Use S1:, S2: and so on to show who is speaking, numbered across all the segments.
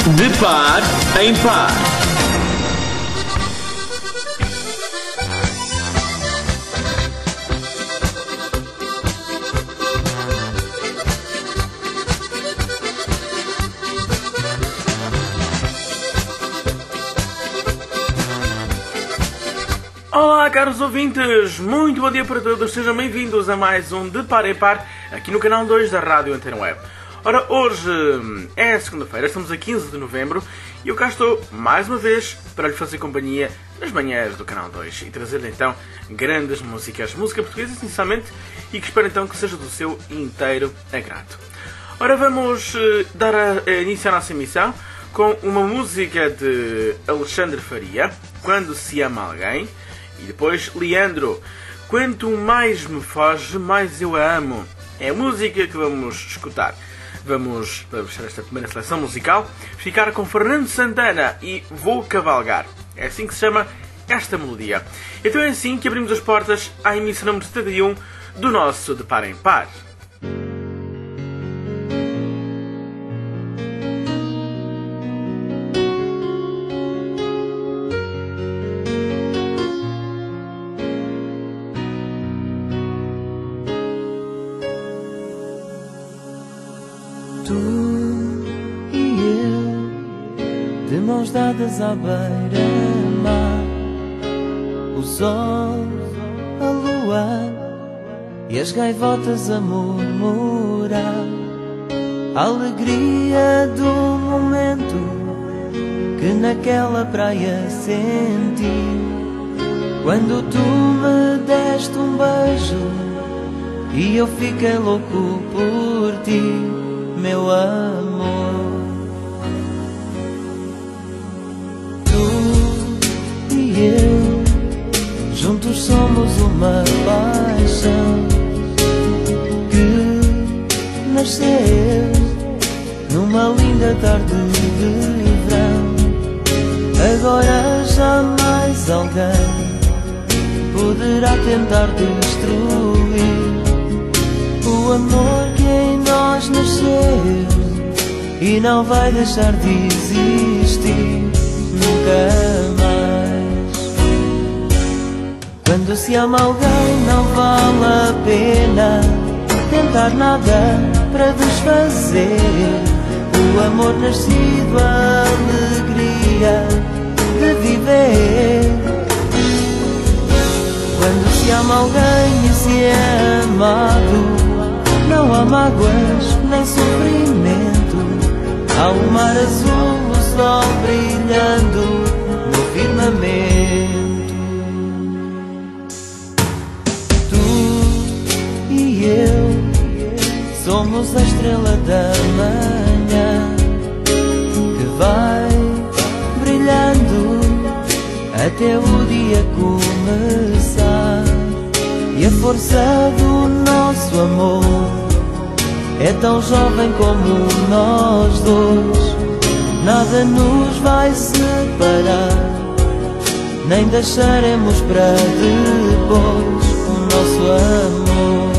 S1: De par em par.
S2: Olá, caros ouvintes, muito bom dia para todos, sejam bem-vindos a mais um De Par em Par, aqui no canal 2 da Rádio Antena Web. Ora, hoje é segunda-feira, estamos a 15 de novembro e eu cá estou, mais uma vez, para lhe fazer companhia nas manhãs do canal 2 e trazer-lhe então grandes músicas, música portuguesa essencialmente, e que espero então que seja do seu inteiro agrado. Ora, vamos dar início à nossa emissão com uma música de Alexandre Faria, Quando se ama alguém. E depois Leandro, Quanto mais me foge, mais eu a amo. É a música que vamos escutar. Vamos, para fechar esta primeira seleção musical, ficar com Fernando Santana e Vou Cavalgar. É assim que se chama esta melodia. Então é assim que abrimos as portas à emissão número 71 do nosso De Par em Par.
S3: Mãos dadas à beira-mar, o sol, a lua e as gaivotas a murmurar, a alegria do momento que naquela praia senti, quando tu me deste um beijo e eu fiquei louco por ti, meu amor. Eu, juntos somos uma paixão que nasceu numa linda tarde de verão. Agora jamais alguém poderá tentar destruir o amor que em nós nasceu e não vai deixar de existir nunca mais. Quando se ama alguém não vale a pena tentar nada para desfazer o amor nascido, a alegria de viver. Quando se ama alguém e se é amado, não há mágoas nem sofrimento, há o mar azul, o sol brilhando no firmamento. Somos a estrela da manhã que vai brilhando até o dia começar. E a força do nosso amor é tão jovem como nós dois. Nada nos vai separar, nem deixaremos para depois o nosso amor.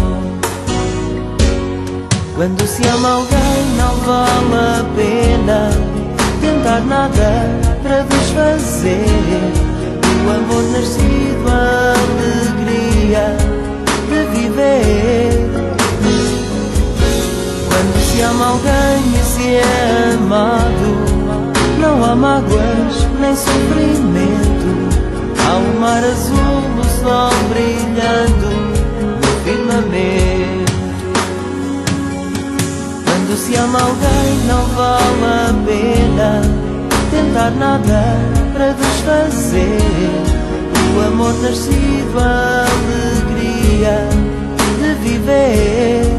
S3: Quando se ama alguém não vale a pena tentar nada para desfazer o amor nascido, a alegria de viver. Quando se ama alguém e se é amado, não há mágoas nem sofrimento, há o mar azul, o sol brilhando no firmamento. Quando se ama alguém não vale a pena tentar nada para desfazer o amor nascido, a alegria de viver.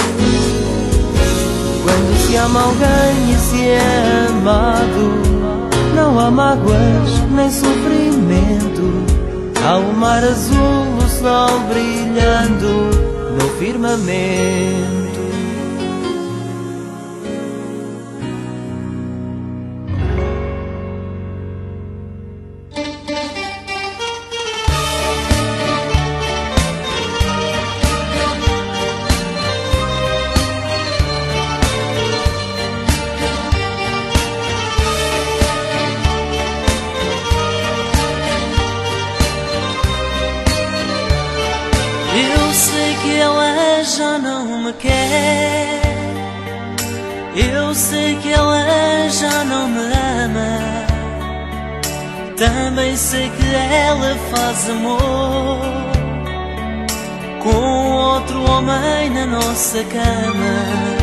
S3: Quando se ama alguém e se é amado, não há mágoas nem sofrimento, há o mar azul, o sol brilhando no firmamento. quer. Eu sei que ela já não me ama. Também sei que ela faz amor com outro homem na nossa cama.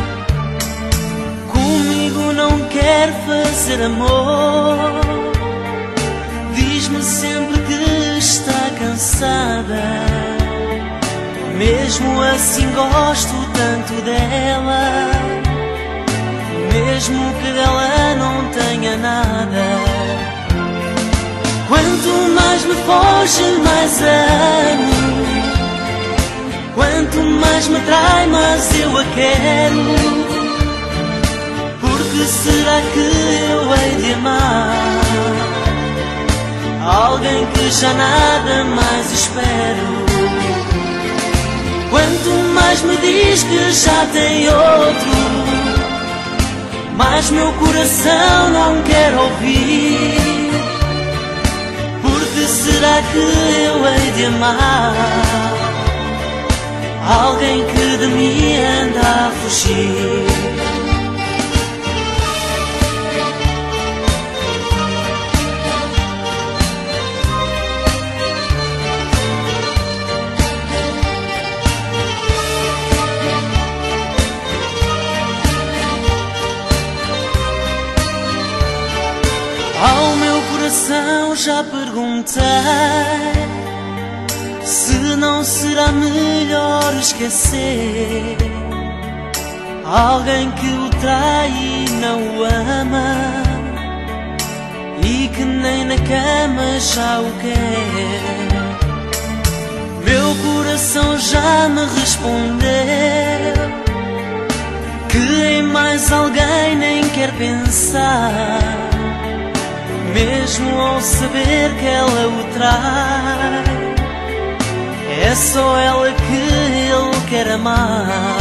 S3: Comigo não quer fazer amor. Diz-me sempre que está cansada. Mesmo assim gosto tanto dela, mesmo que dela não tenha nada. Quanto mais me foge, mais amo. Quanto mais me trai, mais eu a quero. Porque será que eu hei de amar alguém que já nada mais espero? Quanto mais me diz que já tem outro, mais meu coração não quer ouvir. Porque será que eu hei de amar alguém que de mim anda a fugir? Ao meu coração já perguntei se não será melhor esquecer alguém que o trai e não o ama, e que nem na cama já o quer. Meu coração já me respondeu que em mais alguém nem quer pensar, mesmo ao saber que ela o trai. É só ela que ele quer amar.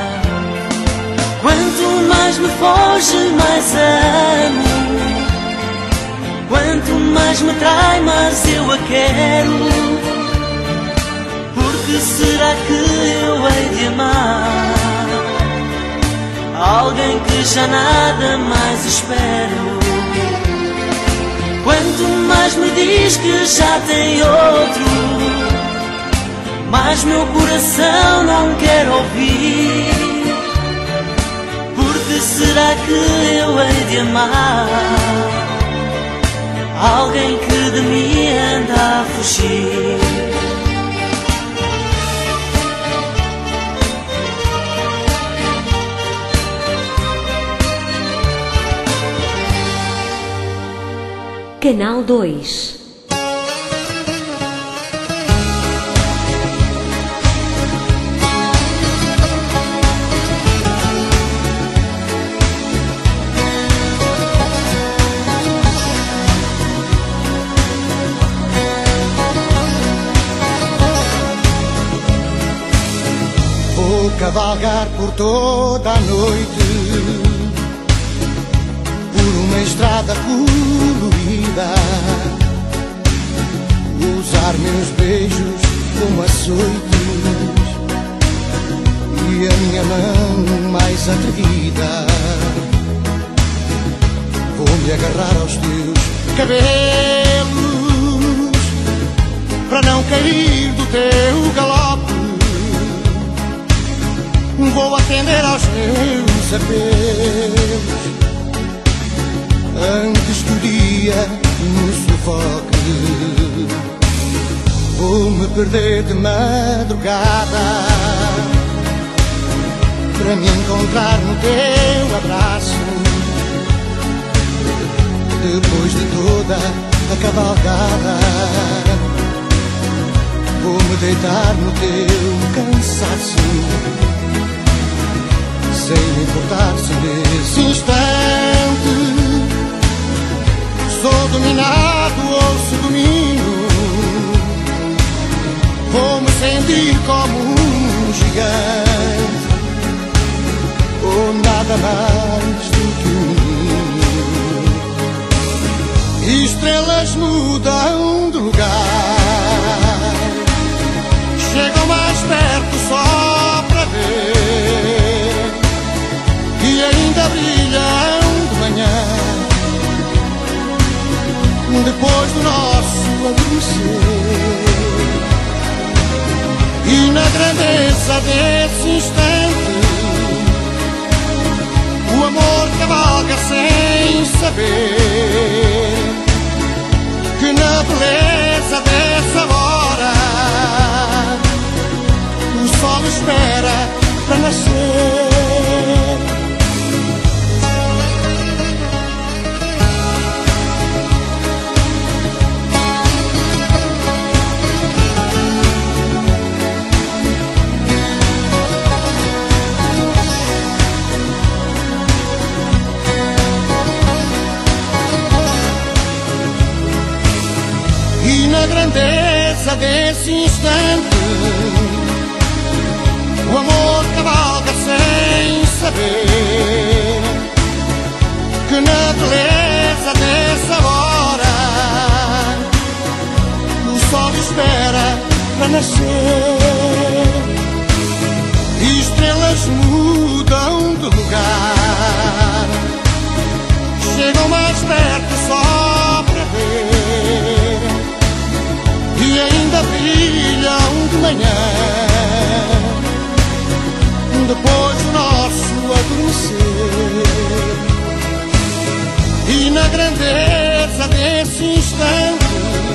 S3: Quanto mais me foge, mais amo. Quanto mais me trai, mais eu a quero. Porque será que eu hei de amar alguém que já nada mais espero? Quanto mais me diz que já tem outro, mas meu coração não quer ouvir. Porque será que eu hei de amar alguém que de mim anda a fugir?
S4: Canal 2.
S5: Vou cavalgar por toda a noite, por uma estrada colorida, usar meus beijos como açoites e a minha mão mais atrevida. Vou-me agarrar aos teus cabelos para não cair do teu galope. Vou atender aos meus apelos antes que o dia nos sufoque. Vou-me perder de madrugada para me encontrar no teu abraço. Depois de toda a cavalgada, vou-me deitar no teu cansaço, sem me importar se nesse instante sou dominado ou se domino. Vou-me sentir como um gigante, ou nada mais do que um ninho. Estrelas mudam de lugar, chegam mais perto só para ver grandeza desse instante, o amor cavalga sem saber que na beleza dessa hora o sol espera para nascer. E na grandeza desse instante o amor cavalga sem saber que na beleza dessa hora o sol espera para nascer. E estrelas mudam de lugar, chegam mais perto só para ver, e ainda brilham de manhã depois do nosso adormecer. E na grandeza desse instante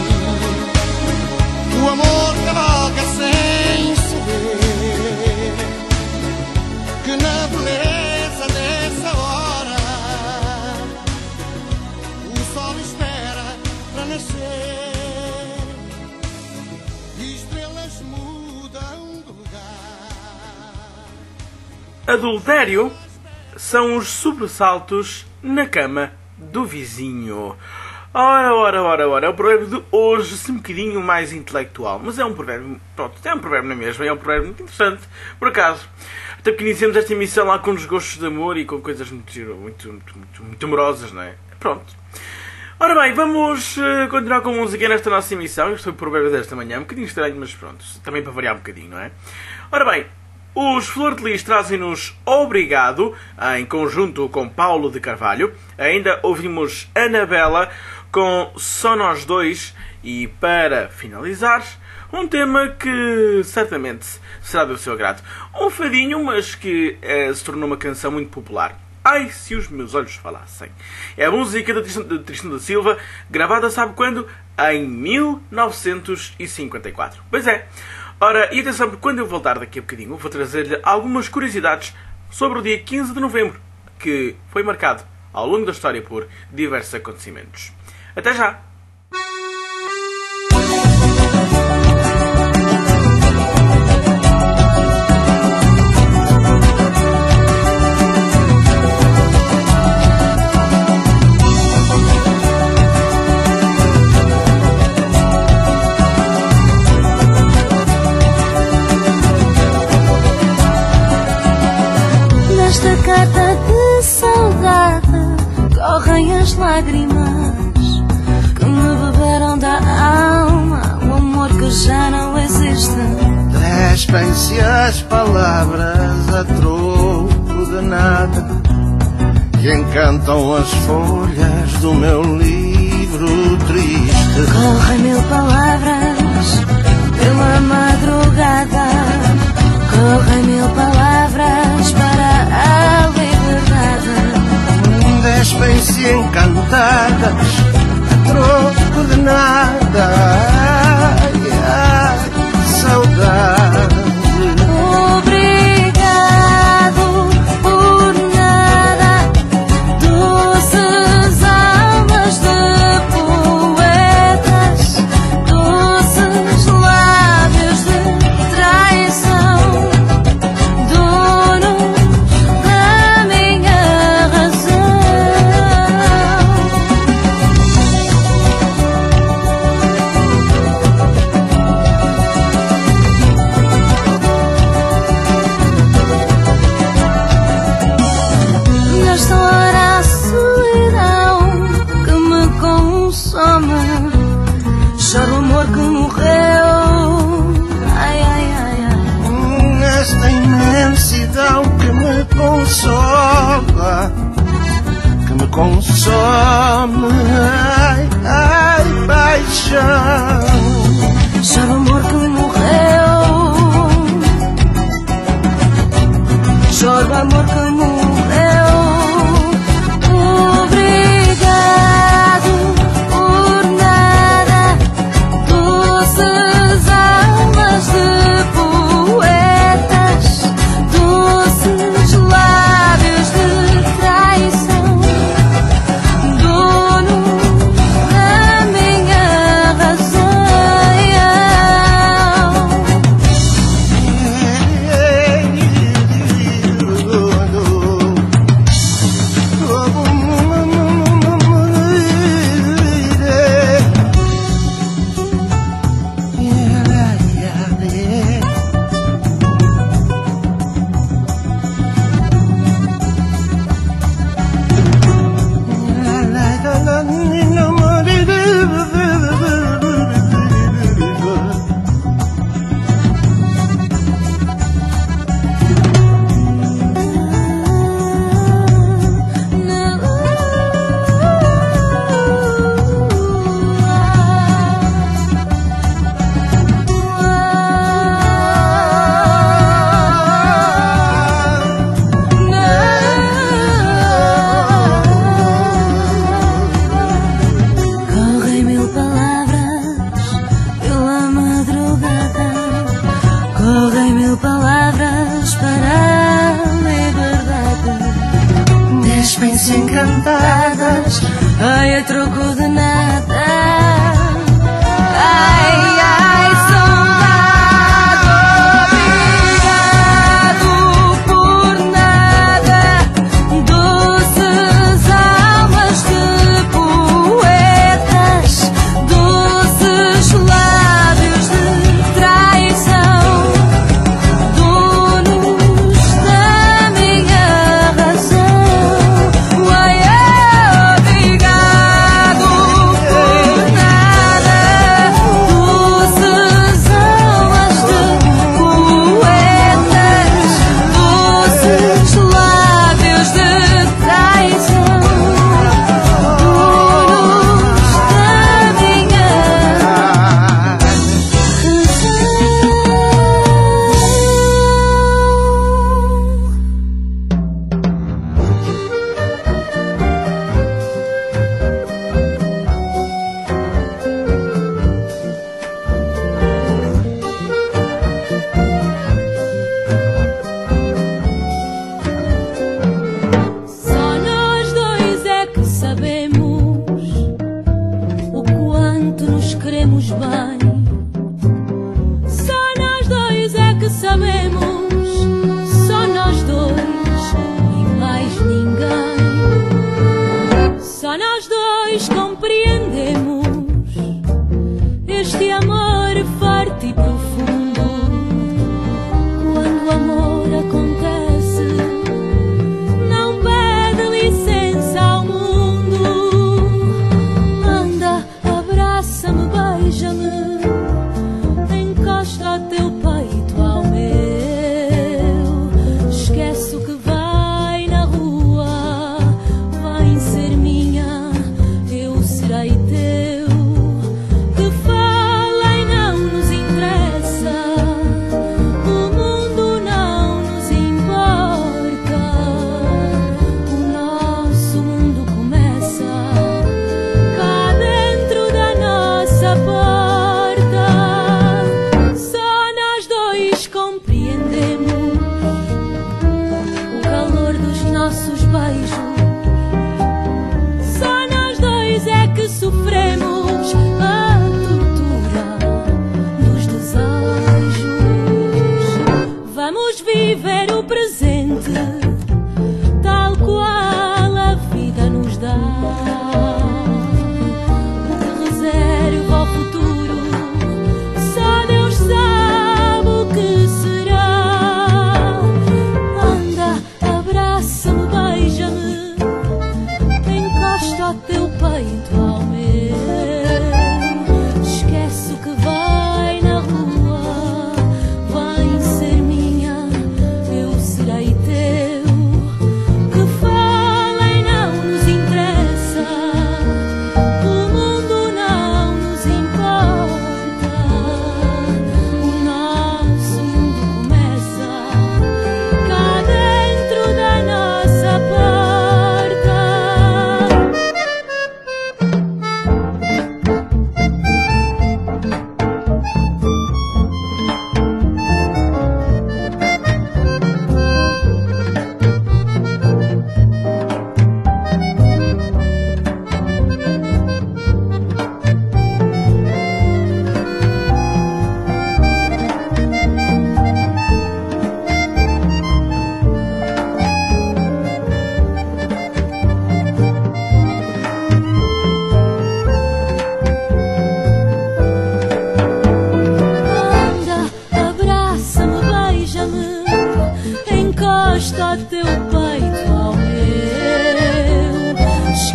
S5: o amor cavalga sem saber que na beleza dessa hora o sol espera para nascer.
S2: Adultério são os sobressaltos na cama do vizinho. Ora, é o provérbio de hoje, assim um bocadinho mais intelectual, mas é um provérbio, pronto, é um provérbio na mesma, é um provérbio muito interessante, por acaso. Até porque iniciamos esta emissão lá com desgostos de amor e com coisas muito amorosas, não é? Pronto. Ora bem, vamos continuar com música nesta nossa emissão. Este foi o provérbio desta manhã, um bocadinho estranho, mas pronto, também para variar um bocadinho, não é? Ora bem, os Flor de Lis trazem-nos Obrigado, em conjunto com Paulo de Carvalho. Ainda ouvimos Anabela com Só Nós Dois. E para finalizar, um tema que certamente será do seu agrado. Um fadinho, mas que se tornou uma canção muito popular. Ai, se os meus olhos falassem. É a música de Tristão da Silva, gravada sabe quando? Em 1954. Pois é. Ora, e atenção, porque quando eu voltar daqui a bocadinho, vou trazer-lhe algumas curiosidades sobre o dia 15 de novembro, que foi marcado ao longo da história por diversos acontecimentos. Até já!
S4: Nesta carta de saudade correm as lágrimas que me beberam da alma, o amor que já não existe.
S6: Despem-se as palavras a troco de nada que encantam as folhas do meu livro triste.
S4: Correm mil palavras pela madrugada, correm mil palavras para a liberdade.
S6: Despem-se encantadas a troco de nada. Ai, ai, saudade.
S4: Obrigado por nada, doces almas de poetas, doces lábios de traição, donos da minha razão. Nesta hora a solidão que me consome, choro o amor que morreu. Ai, ai, ai, ai.
S6: Nesta imensidão que me consola, que me consome. Ai, ai, paixão.
S4: Choro o amor que morreu. amor que morreu. Obrigado por nada, doces almas de poetas, doces lábios de traição, dono da minha razão. Correm mil palavras pela madrugada, correm mil palavras para a liberdade. Despem-se encantadas, ai, a troco de nada. Ai, ai, saudade, obrigado por nada, doces almas de poetas, doces lábios de traição, donos da minha razão. Ai, obrigado por nada, doces almas de poetas, doces lábios de traição, donos da minha Só nós dois é que sabemos o quanto nos queremos bem. Só nós dois é que sabemos, só nós dois e mais ninguém. Só nós dois compreendemos este amor forte e profundo. Quando o amor acontece, não pede licença ao mundo. Anda, abraça-me, beija-me, encosta o teu peito ao meu. Esquece o que vai na rua, vem ser minha, eu serei teu. Que falem não nos interessa, o mundo não nos importa. O nosso mundo começa cá dentro da nossa porta. Só nós dois compreendemos o calor dos nossos beijos. Só nós dois é que sofremos a tortura dos desejos. Vamos viver o presente tal qual a vida nos dá. O que reserva ao futuro, só Deus sabe o que será. Anda, abraça-me, beija-me,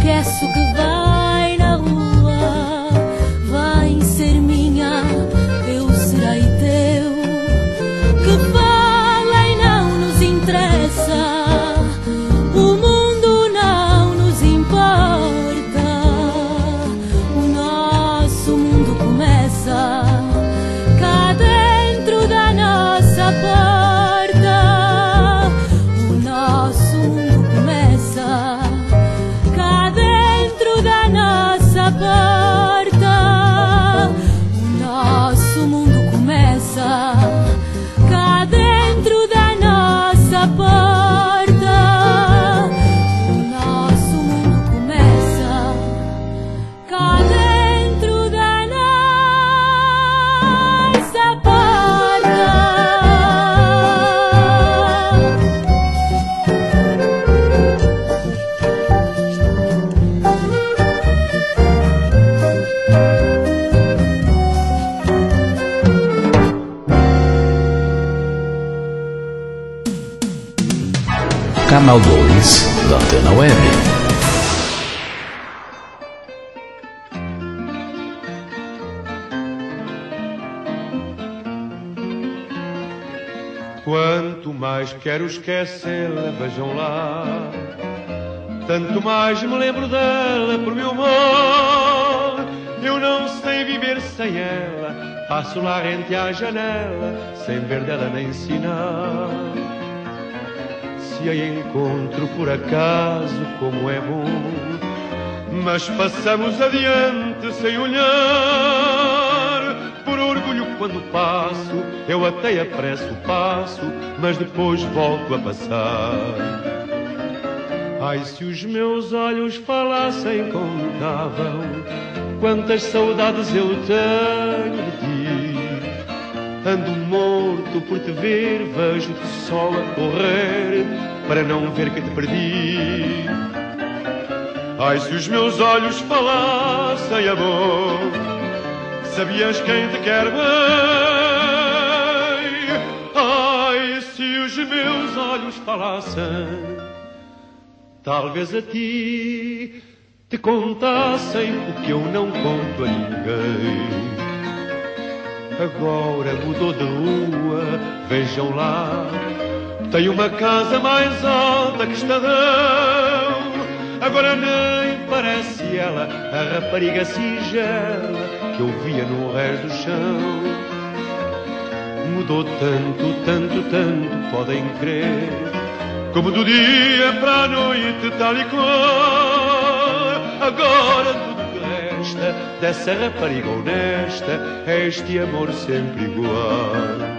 S4: esquece o que vai na rua. Vai ser minha, eu serei teu. Que falem não nos interessa, o mundo não nos importa. O nosso mundo começa cá dentro da nossa porta. O nosso mundo começa cá dentro da nossa porta. O nosso mundo começa cá dentro da nossa porta. O nosso mundo começa cá dentro da nossa porta.
S1: Canal 2 da Antena Web.
S7: Quanto mais quero esquecê-la, vejam lá, tanto mais me lembro dela por meu amor. Eu não sei viver sem ela, passo lá rente à janela, sem ver dela nem sinal. Se a encontro por acaso, como é bom, mas passamos adiante sem olhar. Por orgulho quando passo, eu até apresso o passo, mas depois volto a passar. Ai, se os meus olhos falassem, contavam quantas saudades eu tenho de ti. Ando morto por te ver, vejo-te só a correr, para não ver que te perdi. Ai, se os meus olhos falassem, amor, sabias quem te quer bem. Ai, se os meus olhos falassem, talvez a ti te contassem o que eu não conto a ninguém. Agora mudou de rua, vejam lá, tem uma casa mais alta que Estadão. Agora nem parece ela a rapariga singela que eu via no rés do chão. Mudou tanto, tanto, tanto, podem crer, como do dia para a noite, tal e qual. Agora tudo que resta dessa rapariga honesta é este amor sempre igual.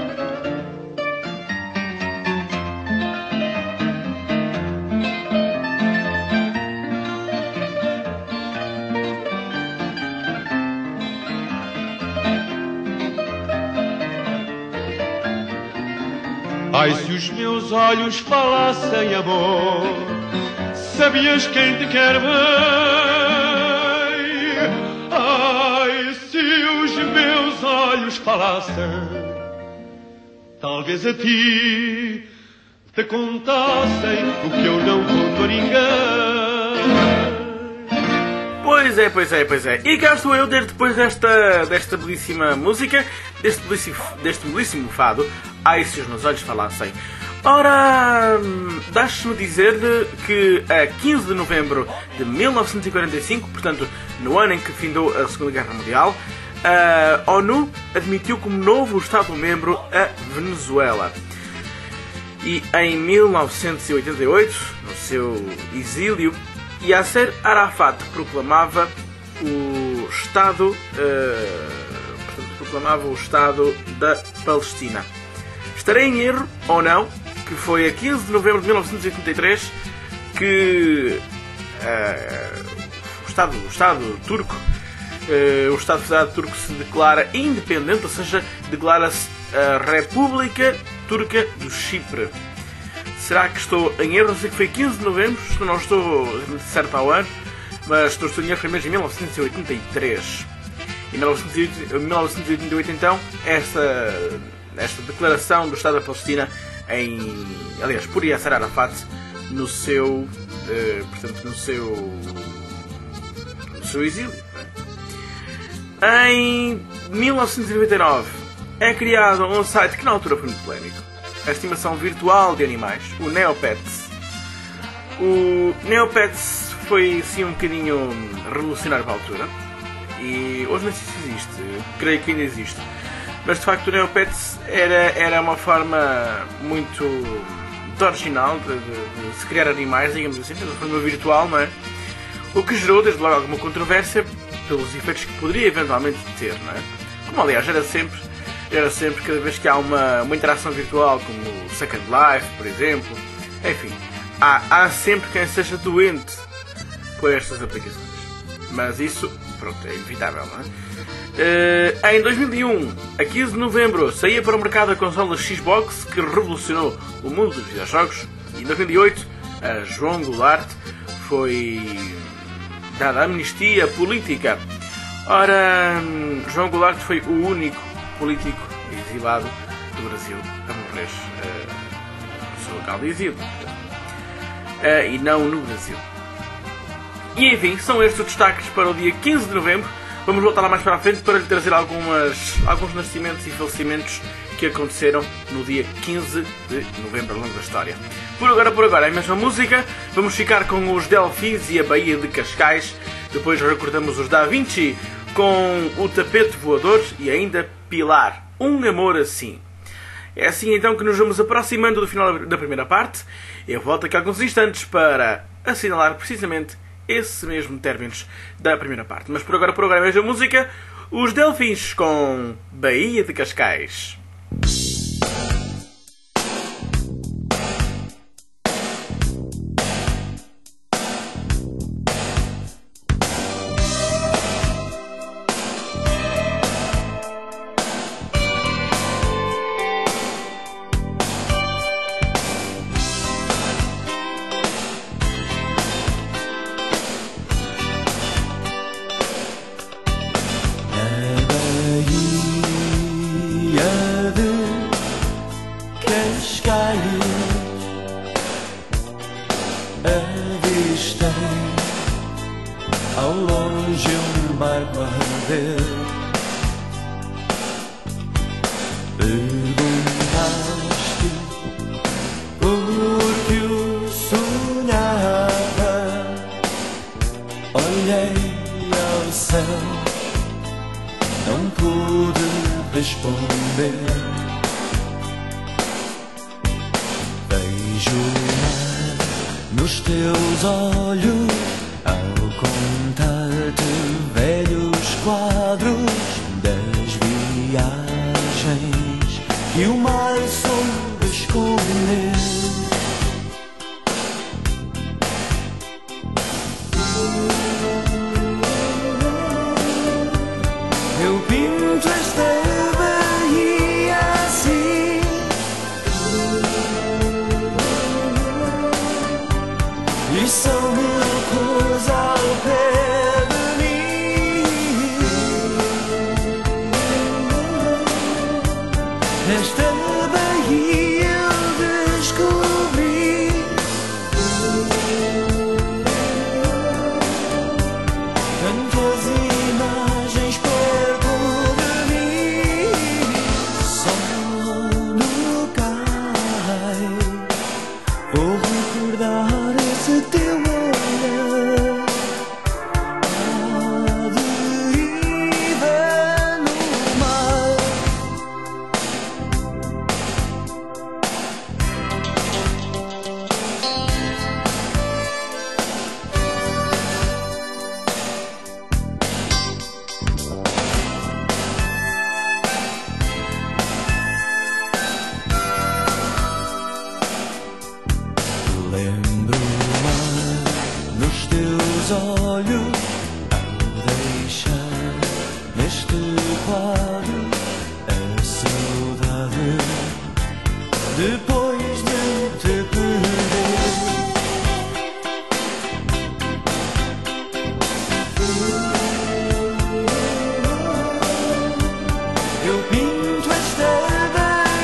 S7: Ai, se os meus olhos falassem, amor, sabias quem te quer bem. Ai, se os meus olhos falassem, talvez a ti te contassem o que eu não conto a ninguém.
S2: Pois é, pois é, pois é. E cá estou eu, desde depois desta belíssima música, deste belíssimo fado, ai se os meus olhos falassem. Ora, deixe-me dizer-lhe que a 15 de novembro de 1945, portanto, no ano em que findou a Segunda Guerra Mundial, a ONU admitiu como novo Estado-membro a Venezuela. E em 1988, no seu exílio, Yasser Arafat proclamava o Estado da Palestina. Estarei em erro ou não que foi a 15 de novembro de 1983 que o Estado turco, o Estado Federado Turco se declara independente, ou seja, declara-se a República Turca do Chipre. Será que estou em erro? Não sei que foi 15 de novembro, não estou certo ao ano, mas estou em erro, foi mesmo em 1983. Em 1988, então, esta declaração do Estado da Palestina, aliás, por Yasser Arafat, no seu portanto, no seu exílio. Em 1999 é criado um site que na altura foi muito polémico, a estimação virtual de animais, o Neopets. O Neopets foi assim um bocadinho revolucionário para a altura e hoje não sei se existe, creio que ainda existe, mas de facto o Neopets era uma forma muito original de se criar animais, digamos assim, de uma forma virtual, não é? O que gerou desde logo alguma controvérsia pelos efeitos que poderia eventualmente ter, não é? Como aliás era sempre cada vez que há uma interação virtual, como o Second Life, por exemplo. Enfim, há sempre quem seja doente por estas aplicações. Mas isso, pronto, é inevitável, não é? Em 2001, a 15 de novembro, saía para o mercado a consola Xbox, que revolucionou o mundo dos videojogos. E em 2008, a João Goulart foi dada a amnistia política. Ora, João Goulart foi o único político exilado do Brasil a morrer no seu local de exílio. E não no Brasil. E enfim, são estes os destaques para o dia 15 de novembro. Vamos voltar lá mais para a frente para lhe trazer alguns nascimentos e falecimentos que aconteceram no dia 15 de novembro ao longo da história. Por agora, a mesma música. Vamos ficar com os Delfins e a Baía de Cascais. Depois recordamos os Da Vinci com o Tapete Voador e ainda Pilar, Um Amor Assim. É assim então que nos vamos aproximando do final da primeira parte. Eu volto daqui a alguns instantes para assinalar precisamente esse mesmo términos da primeira parte. Mas por agora a mesma música. Os Delfins com Baía de Cascais.
S3: Ao longe barco a arder. Perguntaste por que o sonhava. Olhei ao céu, não pude responder. Vejo o mar nos teus olhos ao contar-te velhos quadros das viagens que o mar soube esconder. Eu pinto esta Bahia assim, e são mil cores ao pé de mim. Nesta Bahia eu descobri tantas imagens perto de mim. Só no cais vou recordar esse teu olhar, a deriva no mar. Lembro o mar nos teus olhos ao deixar neste quadro a saudade depois de te perder. Eu pinto esta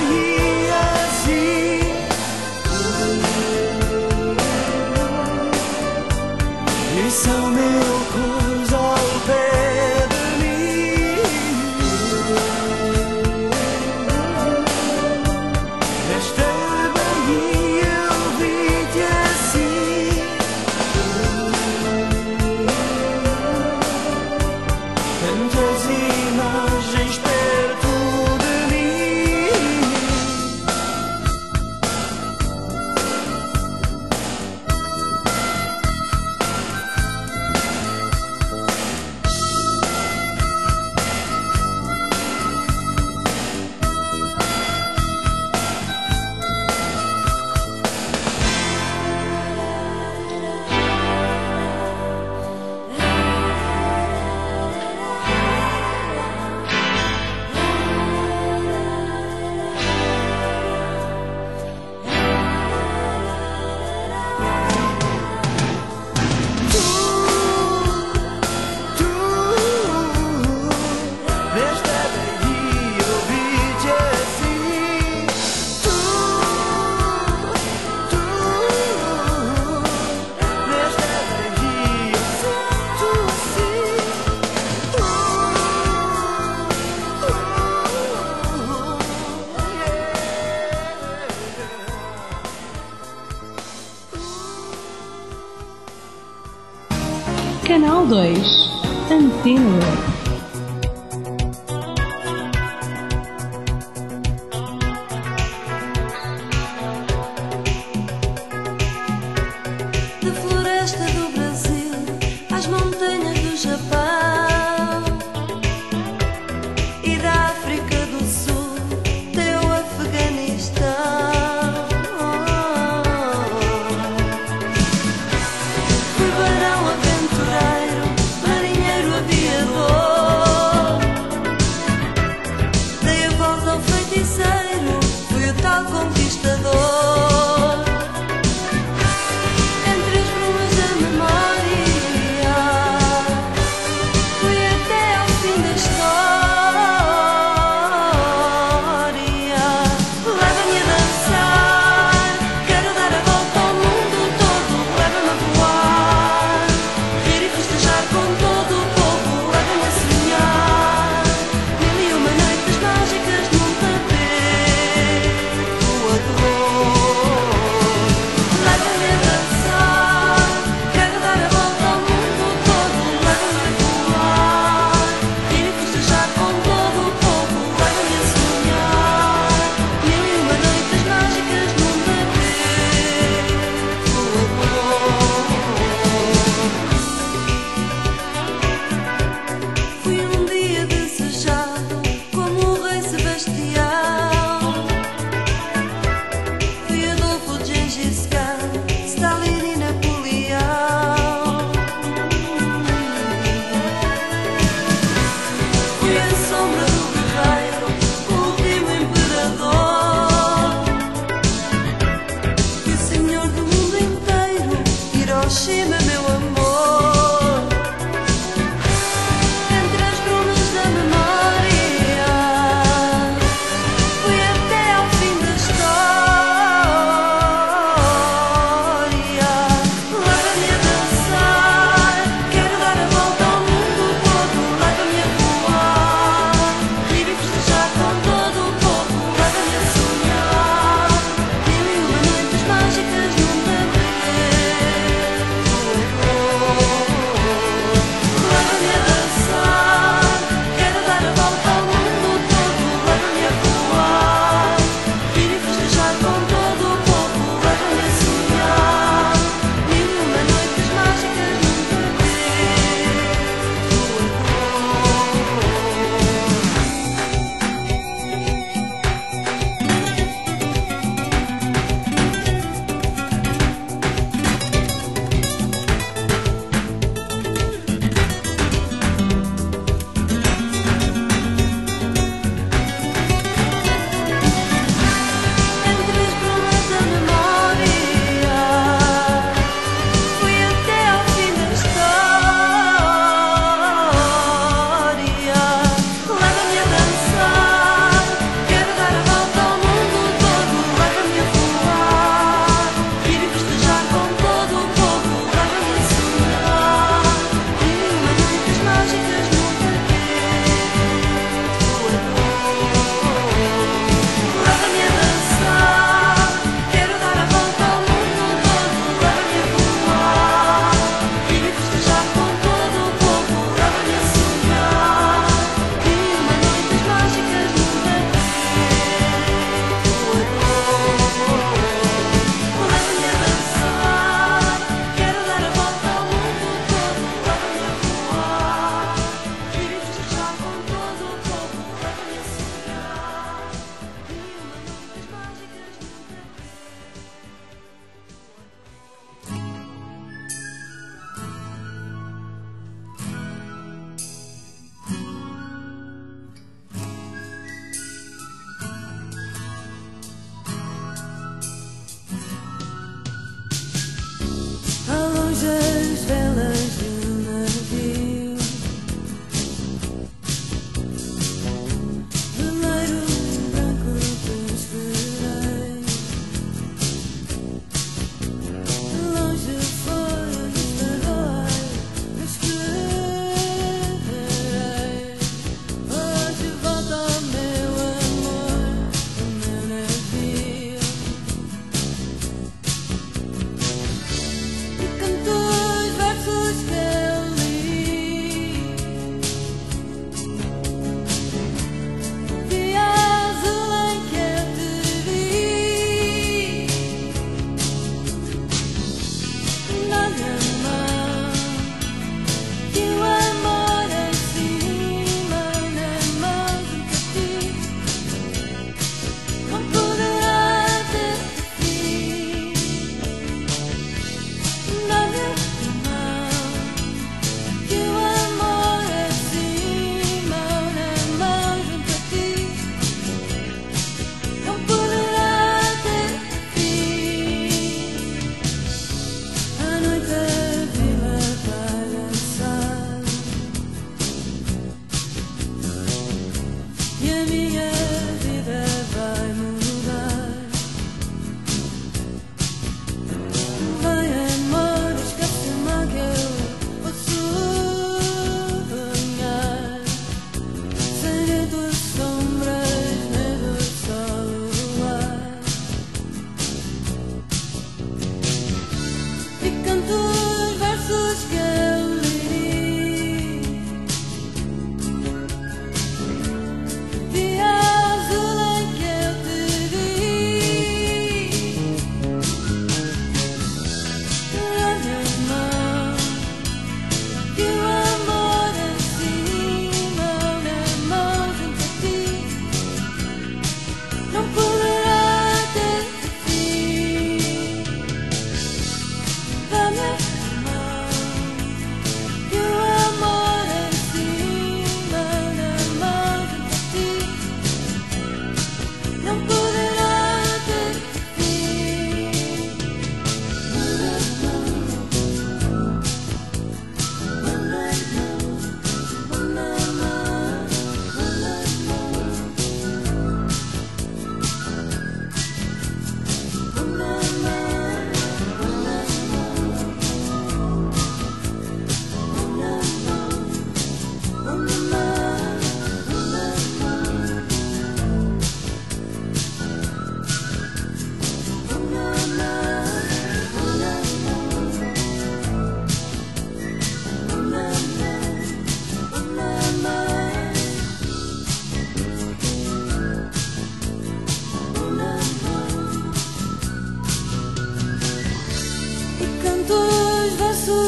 S3: Bahia assim, são mil cores ao pé de mim. Nesta Bahia eu vi-te assim, tantas imagens perto de mim. Nesta Bahia eu vi-te assim, nesta Bahia eu sinto assim,
S8: Canal 2, Antena Web.
S4: Da floresta do Brasil às montanhas do Japão, e da África do Sul até o Afeganistão. Fui barão aventureiro, marinheiro aviador, dei a volta ao feiticeiro, fui o tal conquistador. Entre as brumas da memória, fui até ao fim da história. Leva-me a dançar, quero dar a volta ao mundo todo. Leva-me a voar, rir e festejar com todo o povo. Leva-me a sonhar, mil e uma noites mágicas num tapete voador. Leva-me a dançar, quero dar a volta ao mundo todo. Leva-me a voar, rir e festejar com todo o povo. Leva-me a sonhar, mil e uma noites mágicas num tapete voador. Fui um dia desejado como o rei Sebastião. Fui Adolfo, Gengis Khan, Stalin e Napoleão. Fui a sombra do guerreiro, o último imperador. Fui senhor do mundo inteiro, Hiroshima, meu amor. Entre as brumas da memória, fui até ao fim da história. Leva-me a dançar, quero dar a volta ao mundo todo. Leva-me a voar, rir e festejar com todo o povo. Leva-me a sonhar, mil e uma noites mágicas num tapete voador.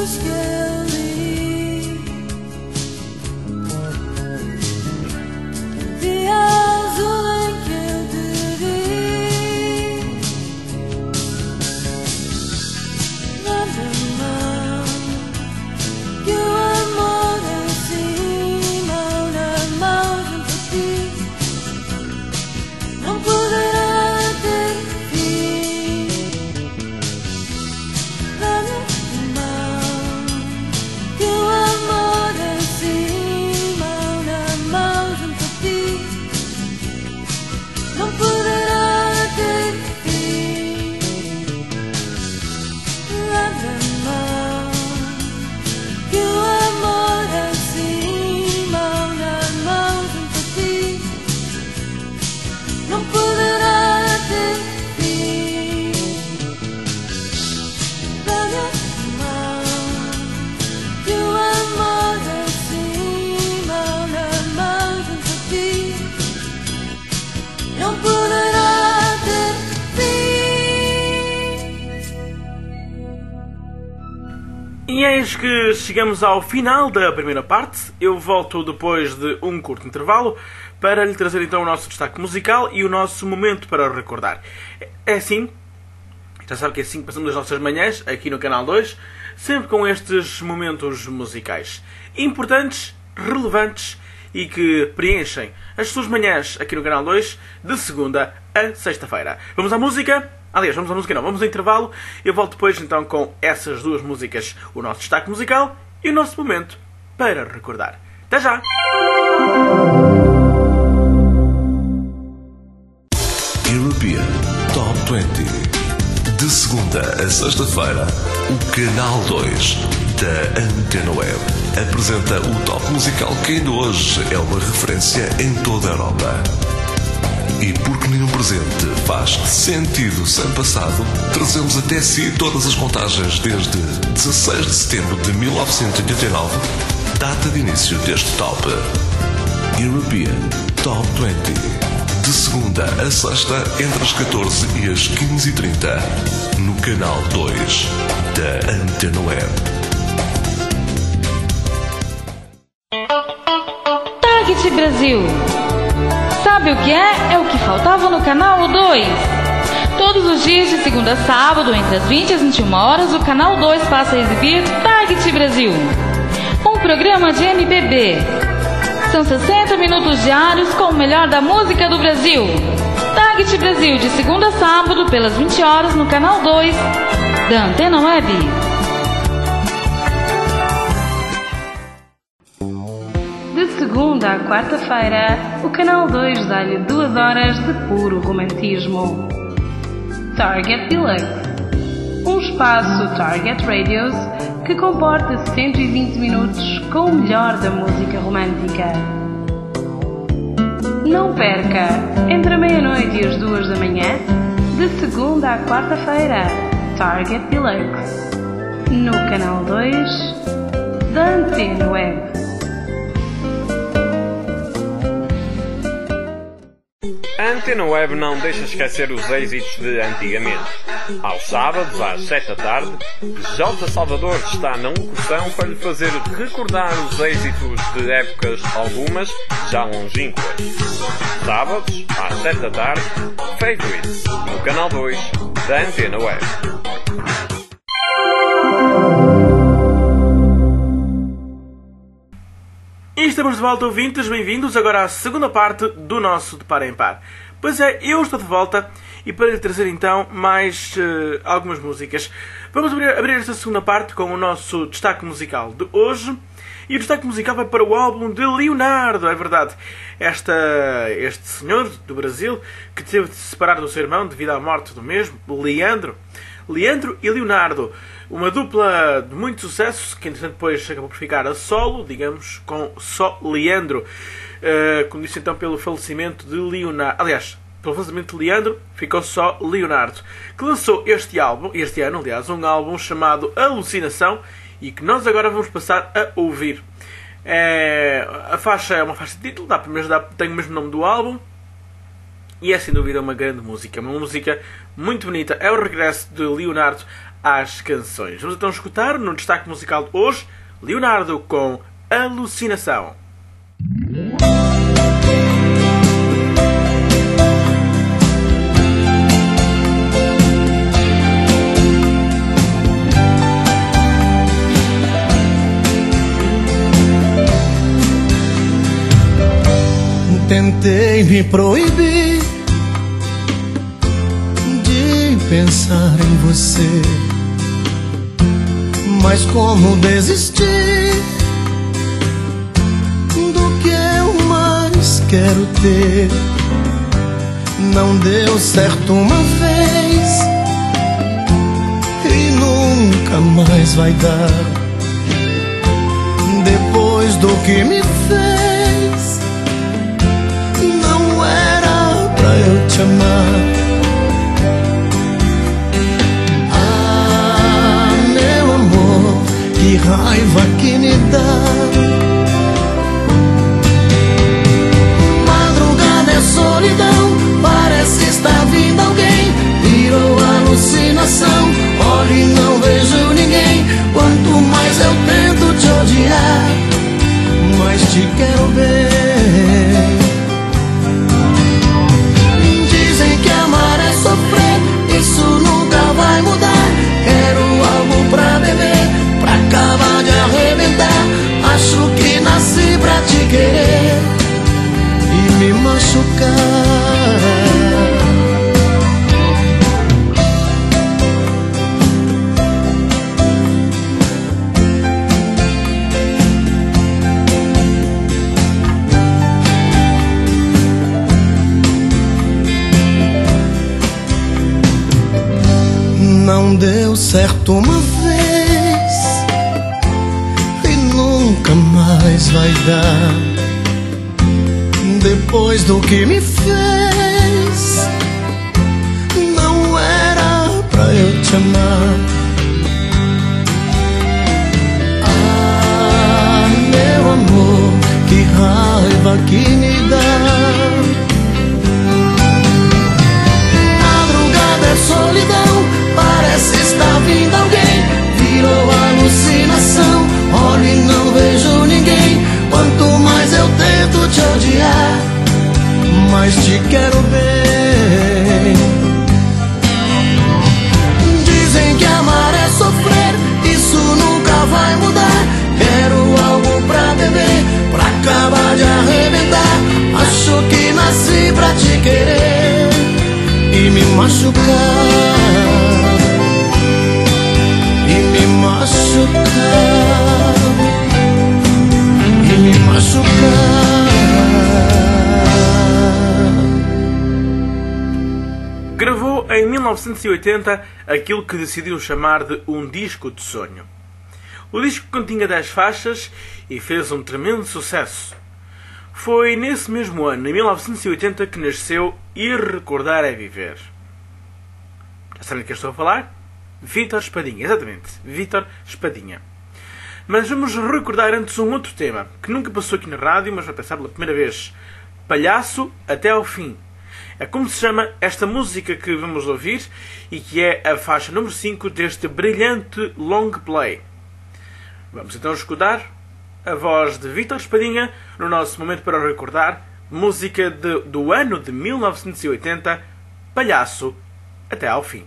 S4: coisas que eu li. Dia azul em que eu te vi. Nada mal que o amor assim, mão na mão junto a ti, não poderá ter fim. Nada mal que o amor assim, mão na mão junto a ti, não poderá ter fim. Nada mal que o amor assim, mão na mão junto a ti, não poderá ter fim. Nada mal que o amor assim, mão na mão junto a ti, não poderá ter fim.
S2: E eis que chegamos ao final da primeira parte. Eu volto depois de um curto intervalo para lhe trazer então o nosso destaque musical e o nosso momento para recordar. É assim, já sabe que é assim que passamos as nossas manhãs aqui no Canal 2, sempre com estes momentos musicais importantes, relevantes e que preenchem as suas manhãs aqui no Canal 2 de segunda a sexta-feira. Vamos à música? Aliás, vamos à música não, vamos ao intervalo. Eu volto depois então com essas duas músicas, o nosso destaque musical e o nosso momento para recordar. Até já!
S9: European Top 20. De segunda a sexta-feira, o Canal 2 da Antena Web apresenta o top musical que ainda hoje é uma referência em toda a Europa. E porque nenhum presente faz sentido sem passado, trazemos até si todas as contagens desde 16 de setembro de 1989, data de início deste top. European Top 20. De segunda a sexta, entre as 14 e as 15h30, no Canal 2 da Antena Web.
S8: Target Brasil. Sabe o que é? É o que faltava no Canal 2. Todos os dias, de segunda a sábado, entre as 20 e as 21 horas, o Canal 2 passa a exibir Target Brasil, um programa de MPB. São 60 minutos diários com o melhor da música do Brasil. Target Brasil, de segunda a sábado, pelas 20 horas, no Canal 2 da Antena Web. De segunda à quarta-feira, o Canal 2 dá-lhe 2 horas de puro romantismo. Target Deluxe, um espaço Target Radios que comporta 120 minutos com o melhor da música romântica. Não perca, entre a meia-noite e as 2 da manhã, de segunda à quarta-feira, Target Deluxe, no Canal 2 da Antena Web.
S10: A Antena Web não deixa esquecer os êxitos de antigamente. Aos sábados, às 7 da tarde, J. Salvador está na locução para lhe fazer recordar os êxitos de épocas algumas já longínquas. Sábados, às 7 da tarde, Favorites, no Canal 2 da Antena Web.
S2: E estamos de volta, ouvintes, bem-vindos agora à segunda parte do nosso De Par em Par. Pois é, eu estou de volta e para lhe trazer então mais algumas músicas. Vamos abrir esta segunda parte com o nosso destaque musical de hoje. E o destaque musical vai para o álbum de Leonardo, é verdade. Este senhor do Brasil que teve de se separar do seu irmão devido à morte do mesmo, Leandro e Leonardo. Uma dupla de muito sucesso, que entretanto depois acabou por ficar a solo, digamos, com só Leandro. Como disse então, pelo falecimento de Leonardo. Aliás, pelo falecimento de Leandro, ficou só Leonardo. Que lançou este ano, aliás, um álbum chamado Alucinação e que nós agora vamos passar a ouvir. A faixa é uma faixa de título, tem o mesmo nome do álbum. E é sem dúvida uma grande música. Uma música muito bonita. É o regresso de Leonardo às canções. Vamos então escutar no destaque musical de hoje Leonardo com Alucinação.
S6: Tentei me proibir de pensar em você, mas como desistir do que eu mais quero ter? Não deu certo uma vez e nunca mais vai dar. Depois do que me fez, não era pra eu te amar. Ah, meu amor, que raiva que me dá. Madrugada é solidão, parece estar vindo alguém. Virou alucinação, olho e não vejo ninguém. Quanto mais eu tento te odiar, mais te quero ver. Dizem que amar é sofrer, isso nunca vai mudar. Quero algo pra beber, pra acabar de arrebentar. Acho que nasci pra te querer e me machucar. Não deu certo uma vez e nunca mais vai dar. Depois do que me fez, não era pra eu te amar. Ah, meu amor, que raiva que me dá. Madrugada é solidão, parece estar vindo alguém. Virou alucinação, olho e não vejo ninguém. Quanto mais eu tento te odiar, mais te quero ver. Dizem que amar é sofrer, isso nunca vai mudar. Quero algo pra beber, pra acabar de arrebentar. Acho que nasci pra te querer e me machucar. Machucar e me machucar.
S2: Gravou em 1980 aquilo que decidiu chamar de um disco de sonho. O disco continha 10 faixas e fez um tremendo sucesso. Foi nesse mesmo ano, em 1980, que nasceu E Recordar é Viver. Já sabem de que eu estou a falar? Vítor Espadinha, exatamente, Vítor Espadinha. Mas vamos recordar antes um outro tema, que nunca passou aqui na rádio, mas vai passar pela primeira vez. Palhaço até ao fim. É como se chama esta música que vamos ouvir e que é a faixa número 5 deste brilhante long play. Vamos então escutar a voz de Vítor Espadinha no nosso momento para recordar, música do ano de 1980, Palhaço até ao fim.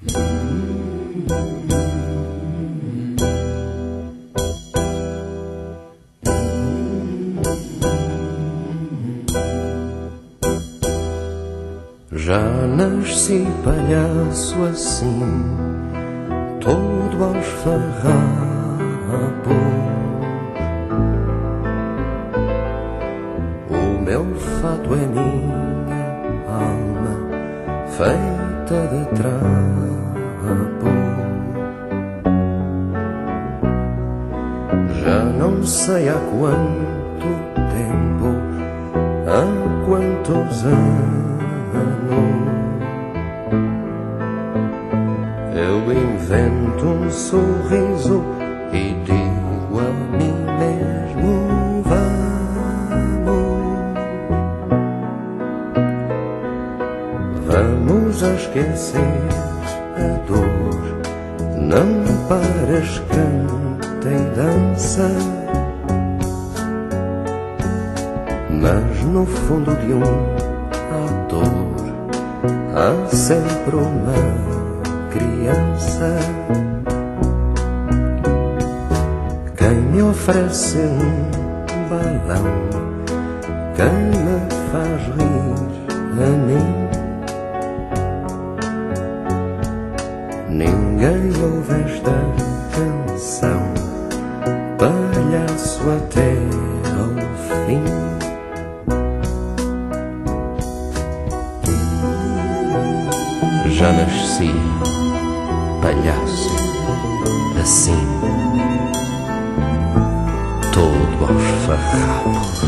S11: Já nasci palhaço assim, todo aos farrapos. O meu fato é minha alma, feita de trapo. Já não sei há quanto tempo, há quantos anos eu invento um sorriso e digo a mim mesmo: vamos a esquecer a dor paras, canta e dança, mas no fundo de um ator há sempre uma criança. Quem me oferece um balão, quem me faz rir a mim. Ninguém ouve esta canção, palhaço até ao fim. Já nasci palhaço, assim, todo aos farrapos.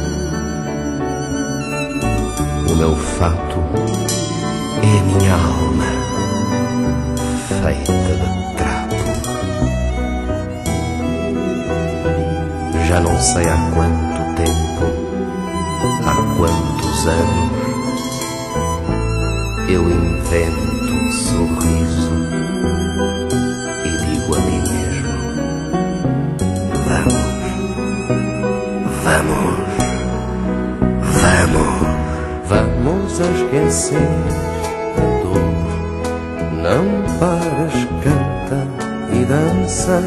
S11: O meu fato é a minha alma, feita de trapo. Já não sei há quanto tempo, há quantos anos, eu invento um sorriso e digo a mim mesmo: vamos a esquecer a dor. Não paras, canta e dança,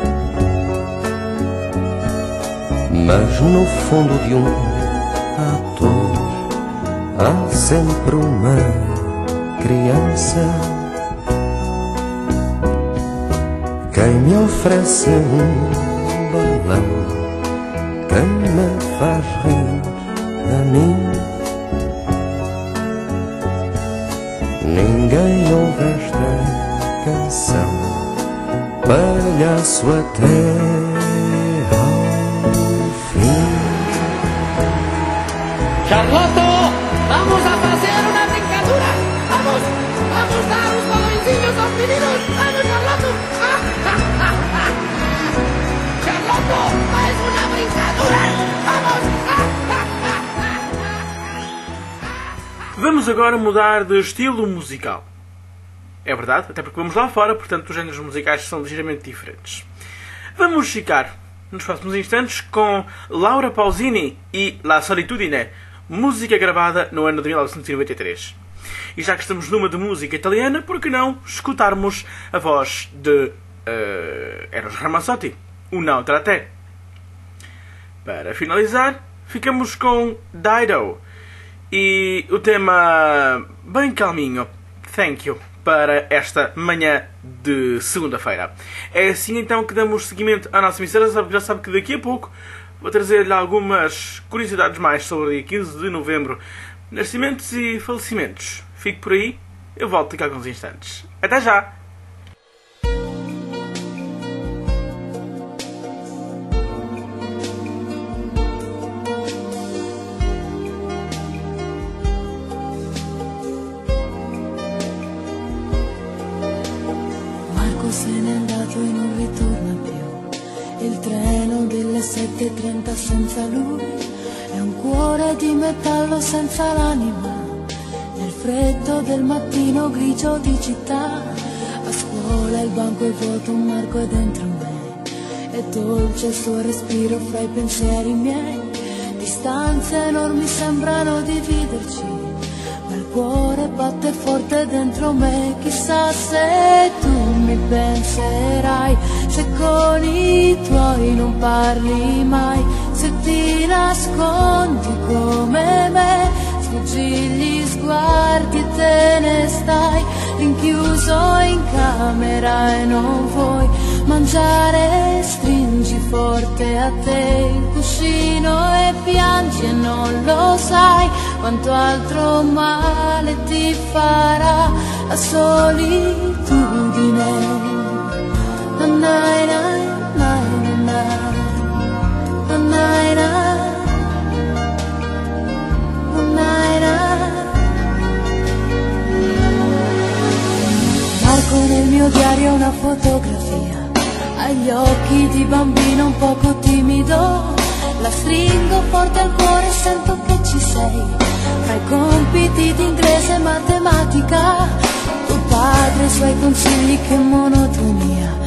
S11: mas no fundo de um ator há sempre uma criança. Quem me oferece um balão, quem me faz rir a mim. Ninguém ouve esta canção, palhaço até ao fim.
S6: Charlotte, vamos a fazer uma brincadeira. Vamos dar os balõezinhos aos meninos. Vamos, Charlotte. Charlotte, faz uma brincadeira.
S2: Vamos agora mudar de estilo musical. É verdade, até porque vamos lá fora, portanto os géneros musicais são ligeiramente diferentes. Vamos ficar nos próximos instantes com Laura Pausini e La Solitudine, música gravada no ano de 1993. E já que estamos numa de música italiana, por que não escutarmos a voz de Eros Ramazzotti, Una tra te. Para finalizar, ficamos com Dido e o tema bem calminho, Thank You, para esta manhã de segunda-feira. É assim então que damos seguimento à nossa emissora. Já sabe que daqui a pouco vou trazer-lhe algumas curiosidades mais sobre o dia 15 de novembro, nascimentos e falecimentos. Fique por aí, eu volto daqui a alguns instantes. Até já!
S4: Se n'è andato e non ritorna più. Il treno delle 7:30 senza lui è un cuore di metallo senza l'anima. Nel freddo del mattino grigio di città, a scuola il banco è vuoto, un marco è dentro me. È dolce il suo respiro fra i pensieri miei. Distanze enormi sembrano dividerci, ma il cuore batte forte dentro me. Chissà se tu mi penserai, se con i tuoi non parli mai, se ti nascondi come me, sfuggi gli sguardi e te ne stai rinchiuso in camera e non vuoi mangiare. Stringi forte a te il cuscino e piangi e non lo sai quanto altro male ti farà la solitudine. Nanai, nai, nai, nai, nanai, nai, nai. Marco nel mio diario una fotografia, agli occhi di bambino un poco timido. La stringo forte al cuore e sento che ci sei. Tra i compiti di inglese e matematica, tuo padre e i suoi consigli, che monotonia.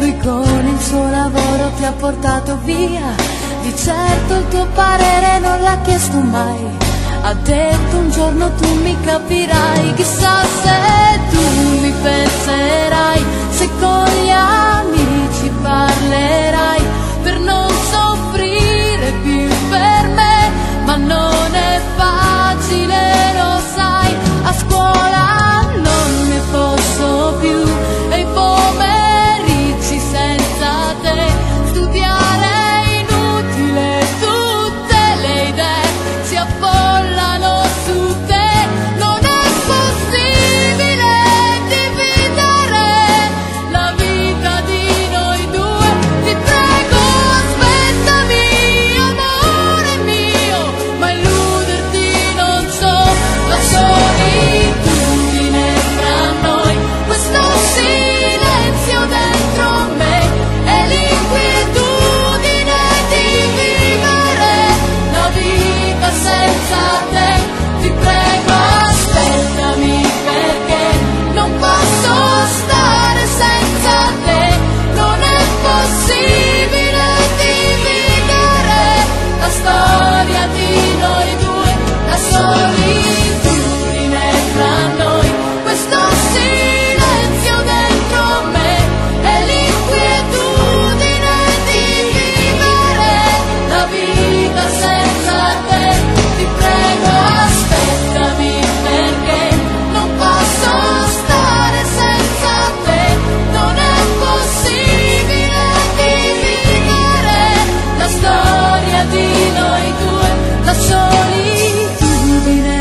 S4: lui con il suo lavoro ti ha portato via. Di certo il tuo parere non l'ha chiesto mai. Ha detto un giorno tu mi capirai. Chissà se tu mi penserai, se con gli amici parlerai, per non soffrire più per me. Ma non è facile, lo sai, a scuola non ne posso più, e i pomeriggi senza te, studiare è inutile, tutte le idee si affollano su te. Non è possibile dividere la vita di noi due, ti prego aspettami amore mio, ma illuderti non so, la solitudine fra noi, questo silenzio dentro me e l'inquietudine di vivere la vita senza te. Ti prego aspettami perché non posso stare senza te. Non è possibile dividere la storia di noi due, la solitudine fra noi, questo silenzio dentro me e l'inquietudine di vivere la vita senza te. Ti prego aspettami perché non posso stare senza te. Non è possibile dividere la storia di noi due, la solitudine.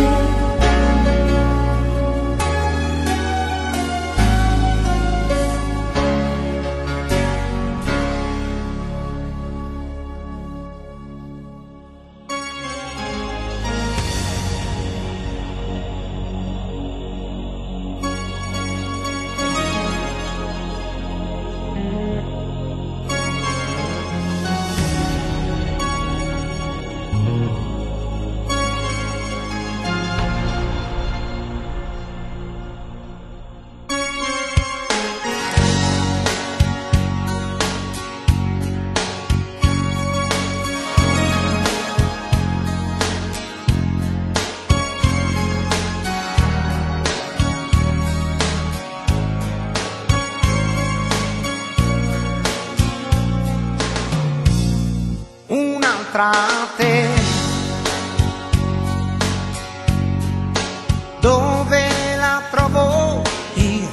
S6: Un'altra te, dove la trovo io?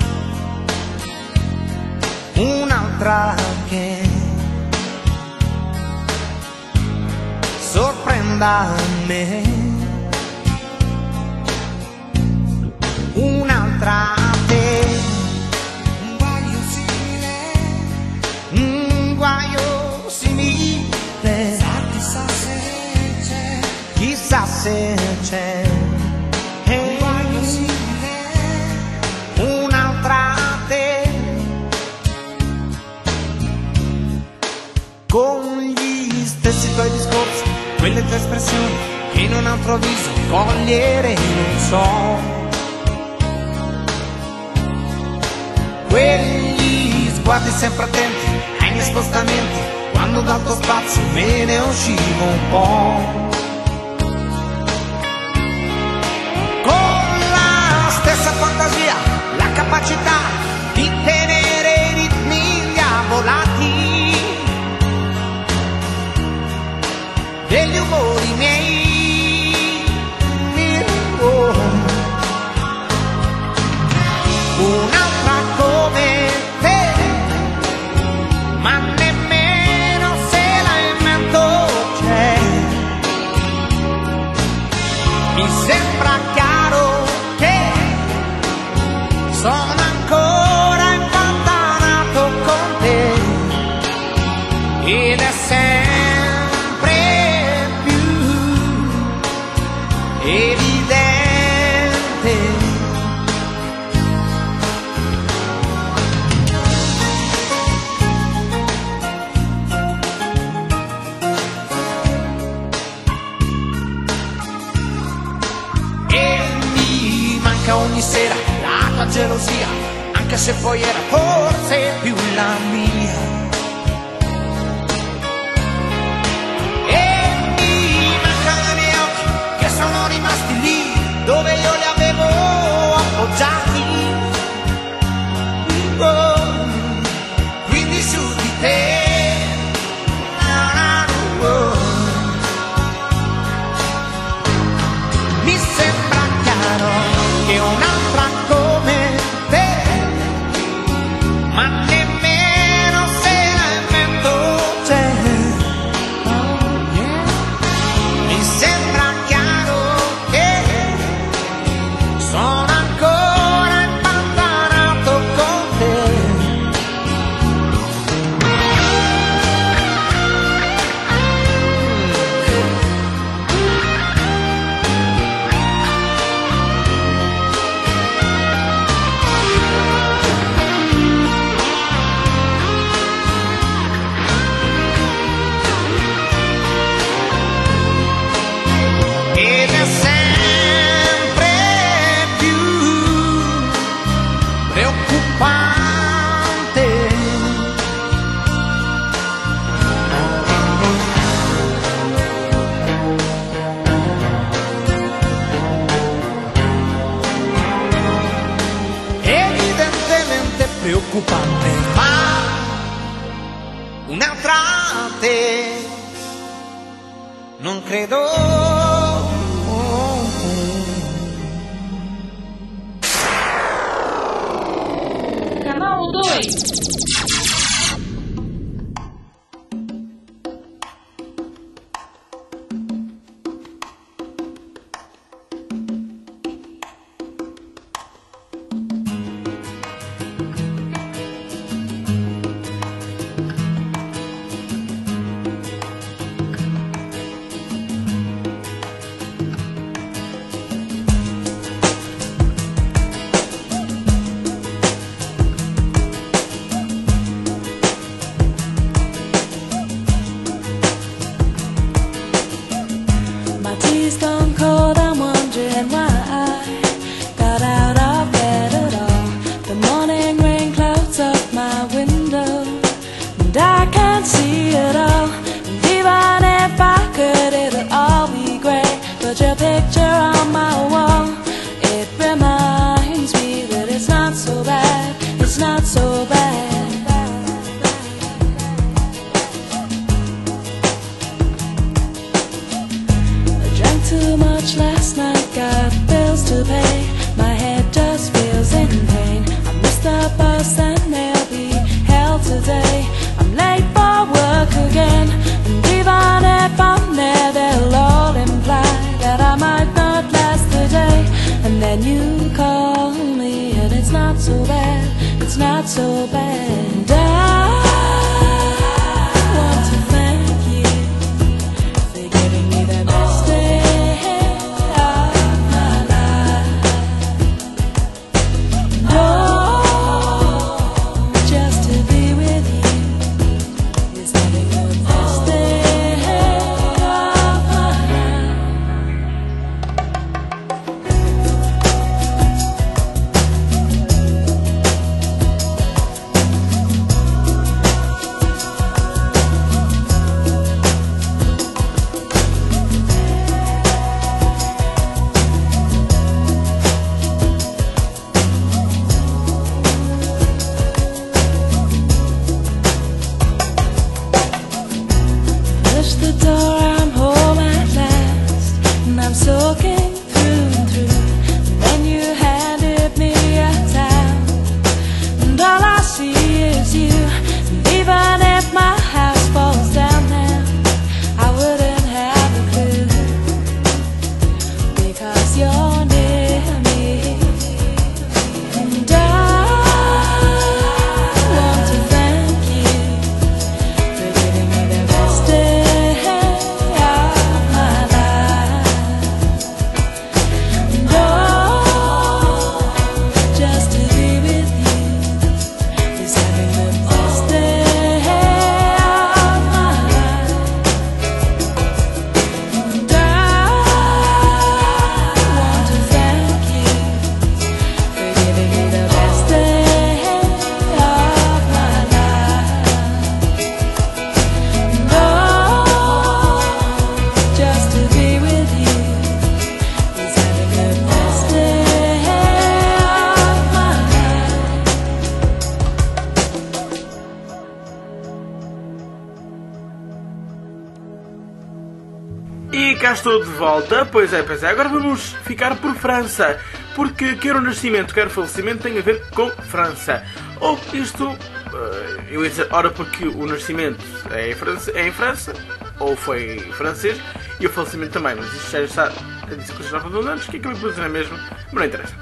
S6: Un'altra che sorprenda me. Un'altra te, un guaio simile, un guaio simile. Chissà se c'è un guaio simile, un'altra te, con gli stessi tuoi discorsi, quelle tue espressioni che in un altro viso cogliere non so. Quegli sguardi sempre attenti ai miei spostamenti, quando dal tuo spazio me ne uscivo un po'. Con la stessa fantasia, la capacità di tenere i ritmi diavolati degli umori miei. Un'altra come te, ma nemmeno se la invento c'è. Mi sembra chiaro che sono ancora impantanato con te, ed è sempre più evidente. Ogni sera la tua gelosia, anche se poi era forse più la mia. E mi mancano i miei occhi che sono rimasti lì dove io li avevo appoggiati. Oh, quindi su di te. Mi sembra chiaro che un'altra come te, ma nemmeno se la invento c'è. Mi sembra chiaro che sono ancora impantanato con te. Ed è sempre più preoccupante. Evidentemente preoccupante, ma un'altra te non credo.
S8: Canal 2.
S4: My tea's gone cold, I'm wondering why I got out of bed at all. The morning rain clouds up my window, and I can't see it all. And even if I could, it'll all be great. But your picture on my wall, it reminds me that it's not so bad, it's not so bad. Drank too much last night, got bills to pay. My head just feels in pain. I missed the bus and they'll be hell today. I'm late for work again, and even if I'm there, they'll all imply that I might not last the day. And then you call me, and it's not so bad, it's not so bad. And I want to thank you for giving me the best day of my life. Oh, just to be with you is having the best day of my life.
S2: E cá estou de volta, pois é, agora vamos ficar por França, porque quer o nascimento, quer o falecimento tem a ver com França. Ou isto, eu ia dizer, ora porque o nascimento é em França, ou foi francês, e o falecimento também, mas isto já está a dizer coisas redundantes, que acabei por dizer mesmo, mas não interessa.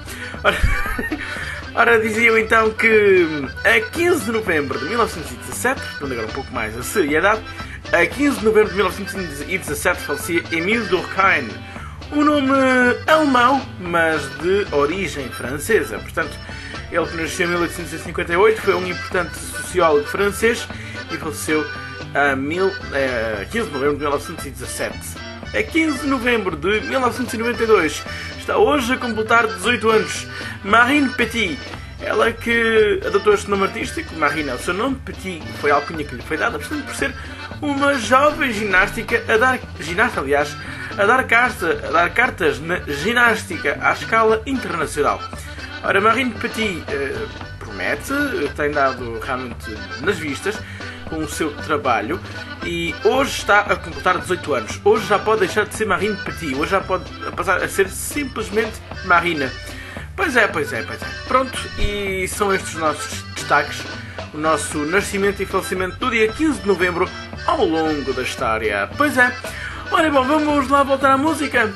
S2: Ora, dizia eu então que a 15 de novembro de 1917, dando agora um pouco mais a seriedade, a 15 de novembro de 1917 falecia Émile Durkheim, um nome alemão, mas de origem francesa. Portanto, ele que nasceu em 1858 foi um importante sociólogo francês e faleceu a 15 de novembro de 1917. A 15 de novembro de 1992 está hoje a completar 18 anos Marine Petit. Ela que adotou este nome artístico, Marine é o seu nome, Petit foi a alcunha que lhe foi dada, portanto, por ser uma jovem ginástica a dar cartas na ginástica à escala internacional. Ora, Marine Petit promete, tem dado realmente nas vistas com o seu trabalho e hoje está a completar 18 anos. Hoje já pode deixar de ser Marine Petit, hoje já pode passar a ser simplesmente Marina. Pois é. Pronto, e são estes os nossos destaques, o nosso nascimento e falecimento do dia 15 de novembro ao longo da história. Pois é. Ora bom, vamos lá voltar à música?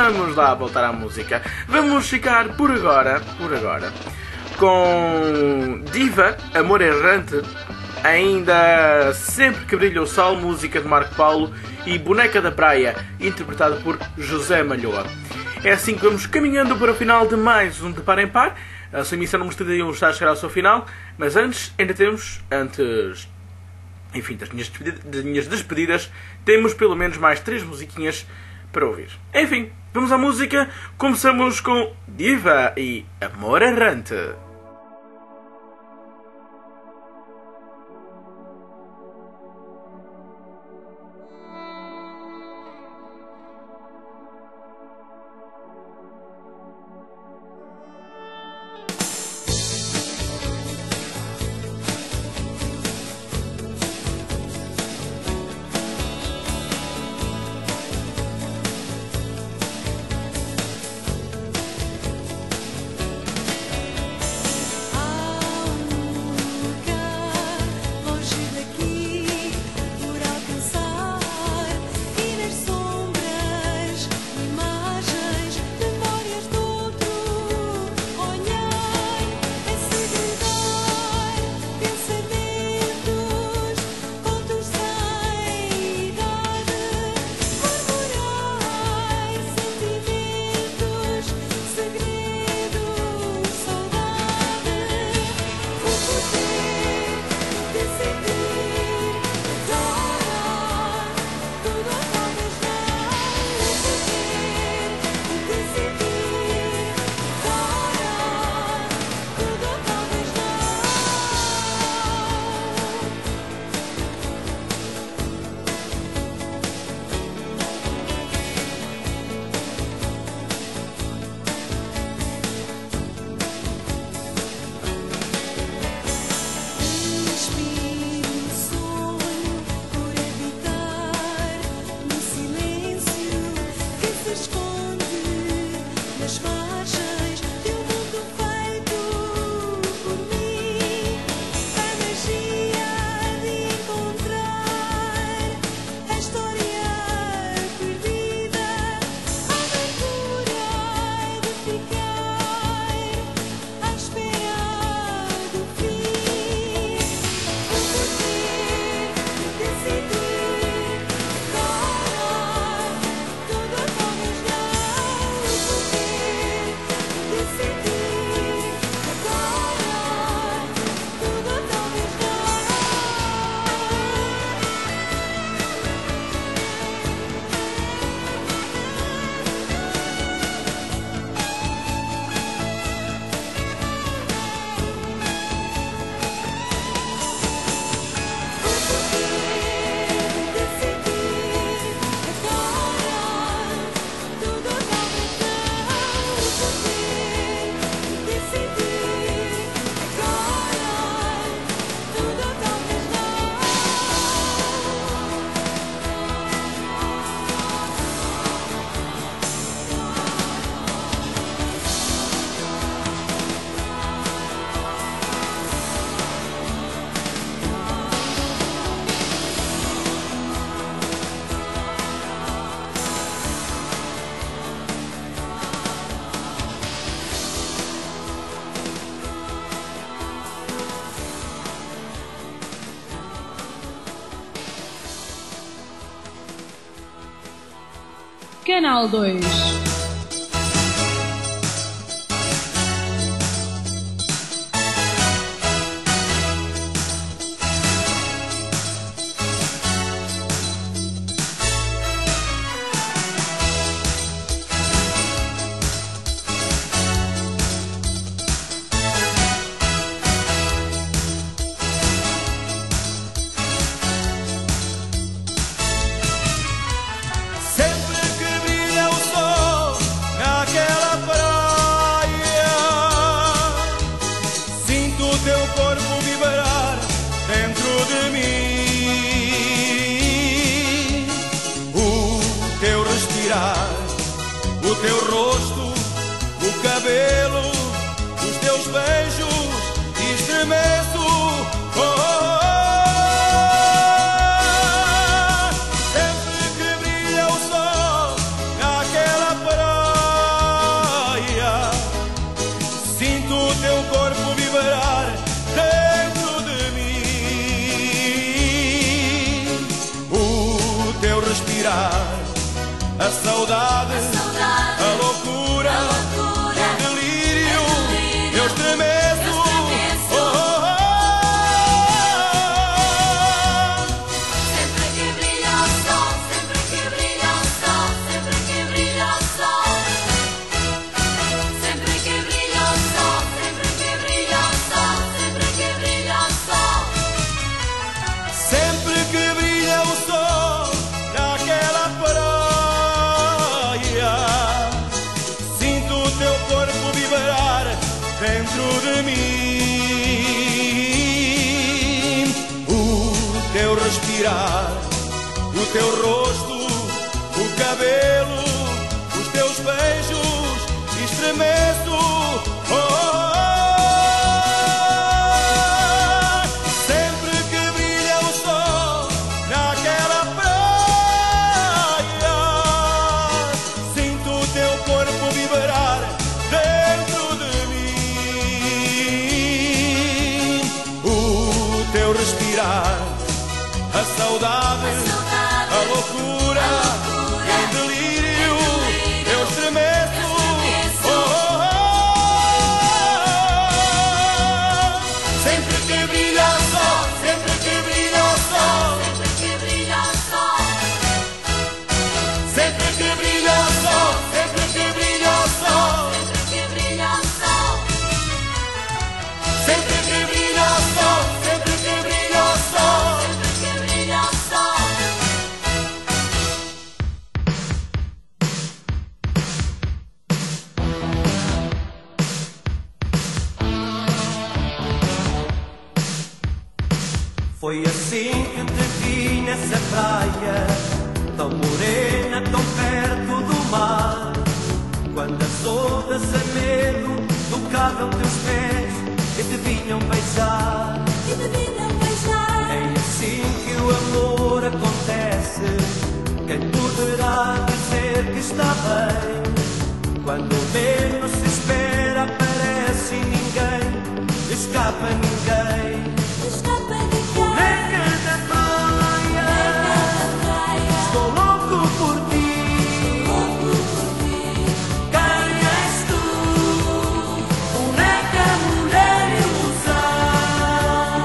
S2: Vamos ficar por agora com Diva, Amor Errante, ainda Sempre que Brilha o Sol, música de Marco Paulo, e Boneca da Praia, interpretada por José Malhoa. É assim que vamos caminhando para o final de mais um De Par em Par. A sua emissão número 31 está a chegar ao seu final, mas antes, enfim, das minhas despedidas, temos pelo menos mais 3 musiquinhas para ouvir. Enfim, vamos à música. Começamos com Diva e Amor Errante.
S8: Canal 2.
S12: O teu rosto, o cabelo, os teus beijos, estremeço. Oh, oh, oh. Sempre que brilha o sol naquela praia, sinto o teu corpo vibrar dentro de mim. O teu respirar, a saudade, a loucura, o delírio, eu estremeço. Oh, oh, oh.
S4: Sempre que brilha o sol, sempre que brilha o sol, sempre que brilha o sol. Sempre que brilha o sol, sempre que brilha o sol, sempre que brilha o sol.
S12: Sempre que brilha o sol naquela praia, sinto o teu corpo vibrar dentro de mim. O teu respirar, o teu rosto, o cabelo, os teus beijos, estremeço. Oh, oh, oh. Sempre que brilha o sol naquela praia, sinto o teu corpo vibrar dentro de mim. O teu respirar, a saudade, a loucura, e o delírio, eu estremeço. Oh, oh, oh. Sempre que brilha o sol, sempre que brilha o sol,
S4: Sempre que brilha o sol,
S12: sempre que brilha o sol, sempre que brilha o sol,
S4: sempre que brilha o sol.
S12: sempre que brilha o sol, sempre que brilha o sol.
S4: Sempre que brilha o sol.
S3: Foi assim que te vi nessa praia, tão morena, tão perto do mar. Quando as ondas a medo tocavam teus pés e te vinham beijar. É assim que o amor acontece. Quem poderá dizer que está bem? Quando menos se espera aparece ninguém, escapa ninguém. Boneca da praia, estou louco por ti. Quem és tu? Boneca, mulher, ilusão.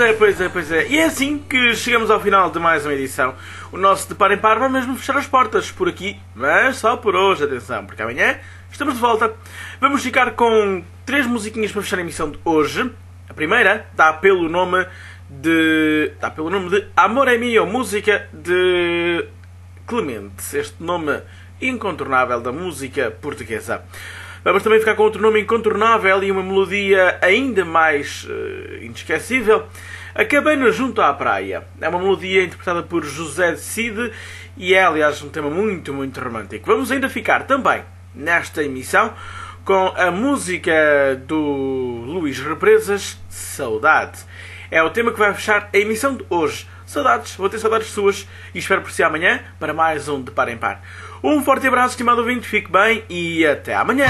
S2: é. E é assim que chegamos ao final de mais uma edição. O nosso De Par em Par vai mesmo fechar as portas por aqui, mas só por hoje, atenção, porque amanhã estamos de volta. Vamos ficar com 3 musiquinhas para fechar a emissão de hoje. A primeira dá pelo nome de Amore Mio, música de Clemente, este nome incontornável da música portuguesa. Vamos também ficar com outro nome incontornável e uma melodia ainda mais inesquecível. A Cabana Junto à Praia. É uma melodia interpretada por José de Cide e é, aliás, um tema muito, muito romântico. Vamos ainda ficar também, nesta emissão, com a música do Luís Represas, Saudade. É o tema que vai fechar a emissão de hoje. Saudades, vou ter saudades suas e espero por si amanhã para mais um De Par em Par. Um forte abraço, estimado ouvinte, fique bem e até amanhã!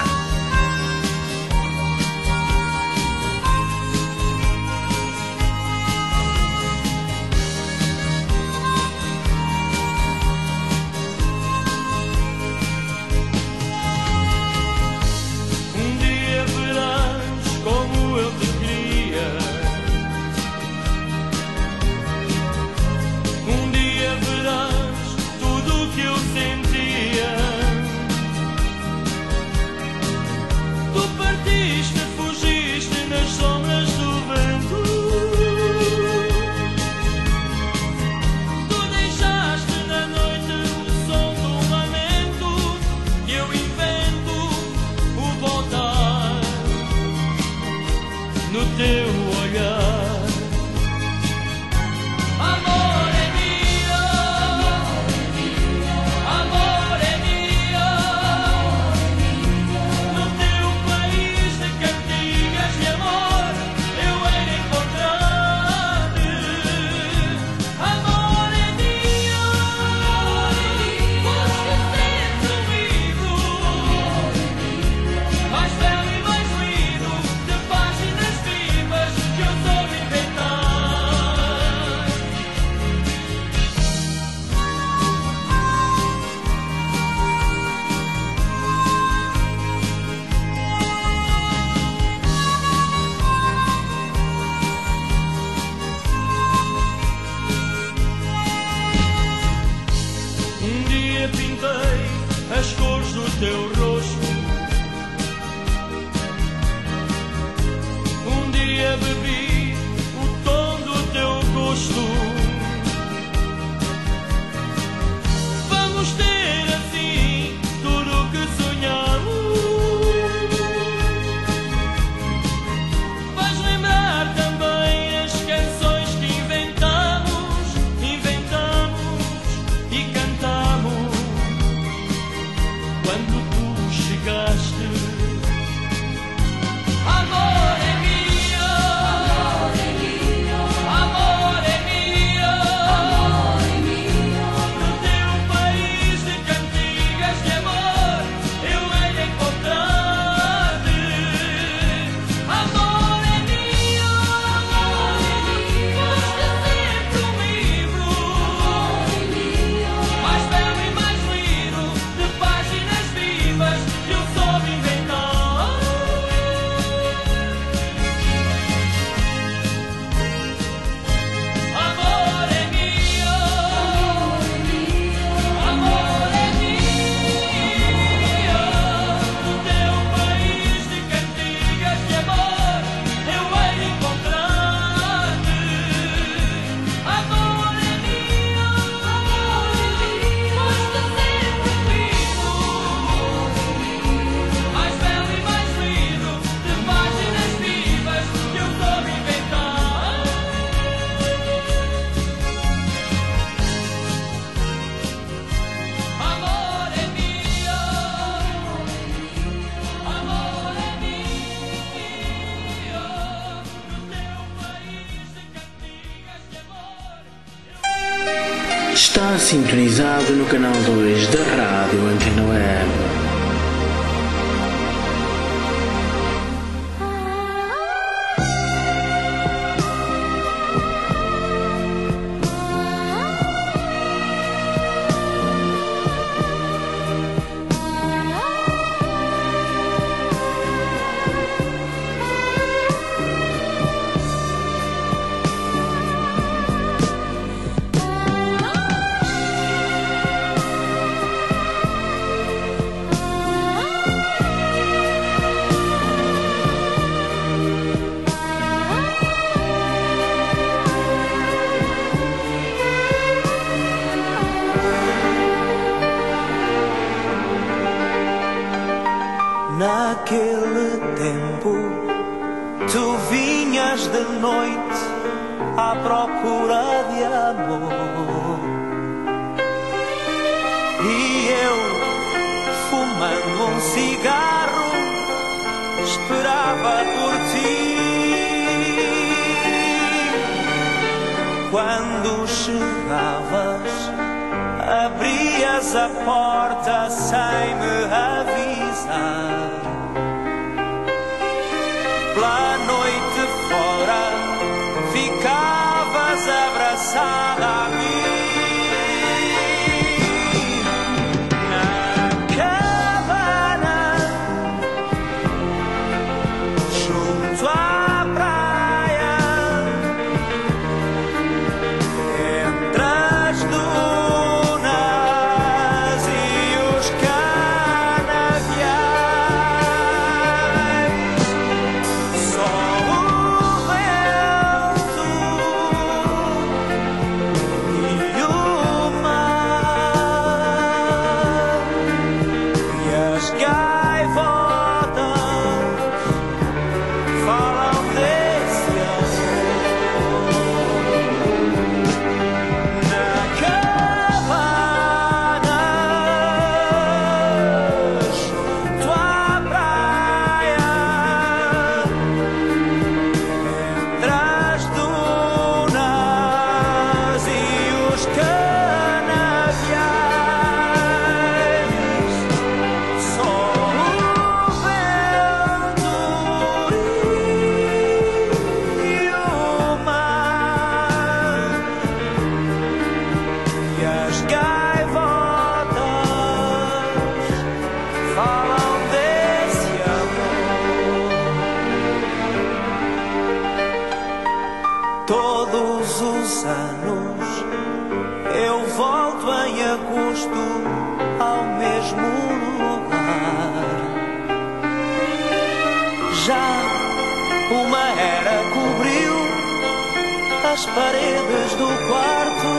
S13: Está sintonizado no canal 2 da Rádio Antena Web.
S3: Naquele tempo tu vinhas de noite à procura de amor e eu, fumando um cigarro, esperava por ti. Quando chegavas, abrias a porta sem me avisar. Pela noite fora, ficavas abraçada a mim. Na cabana, junto à praia, entre as dunas e os canaviais. Todos os anos eu volto em agosto ao mesmo lugar. Já uma era cobriu as paredes do quarto.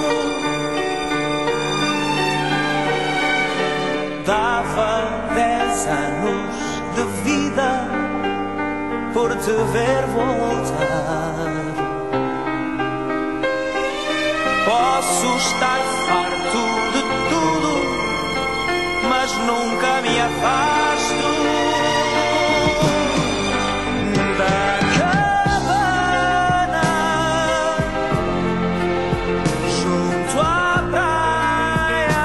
S3: Dava 10 anos de vida por te ver voltar. Posso estar farto de tudo, mas nunca me afasto da cabana junto à praia,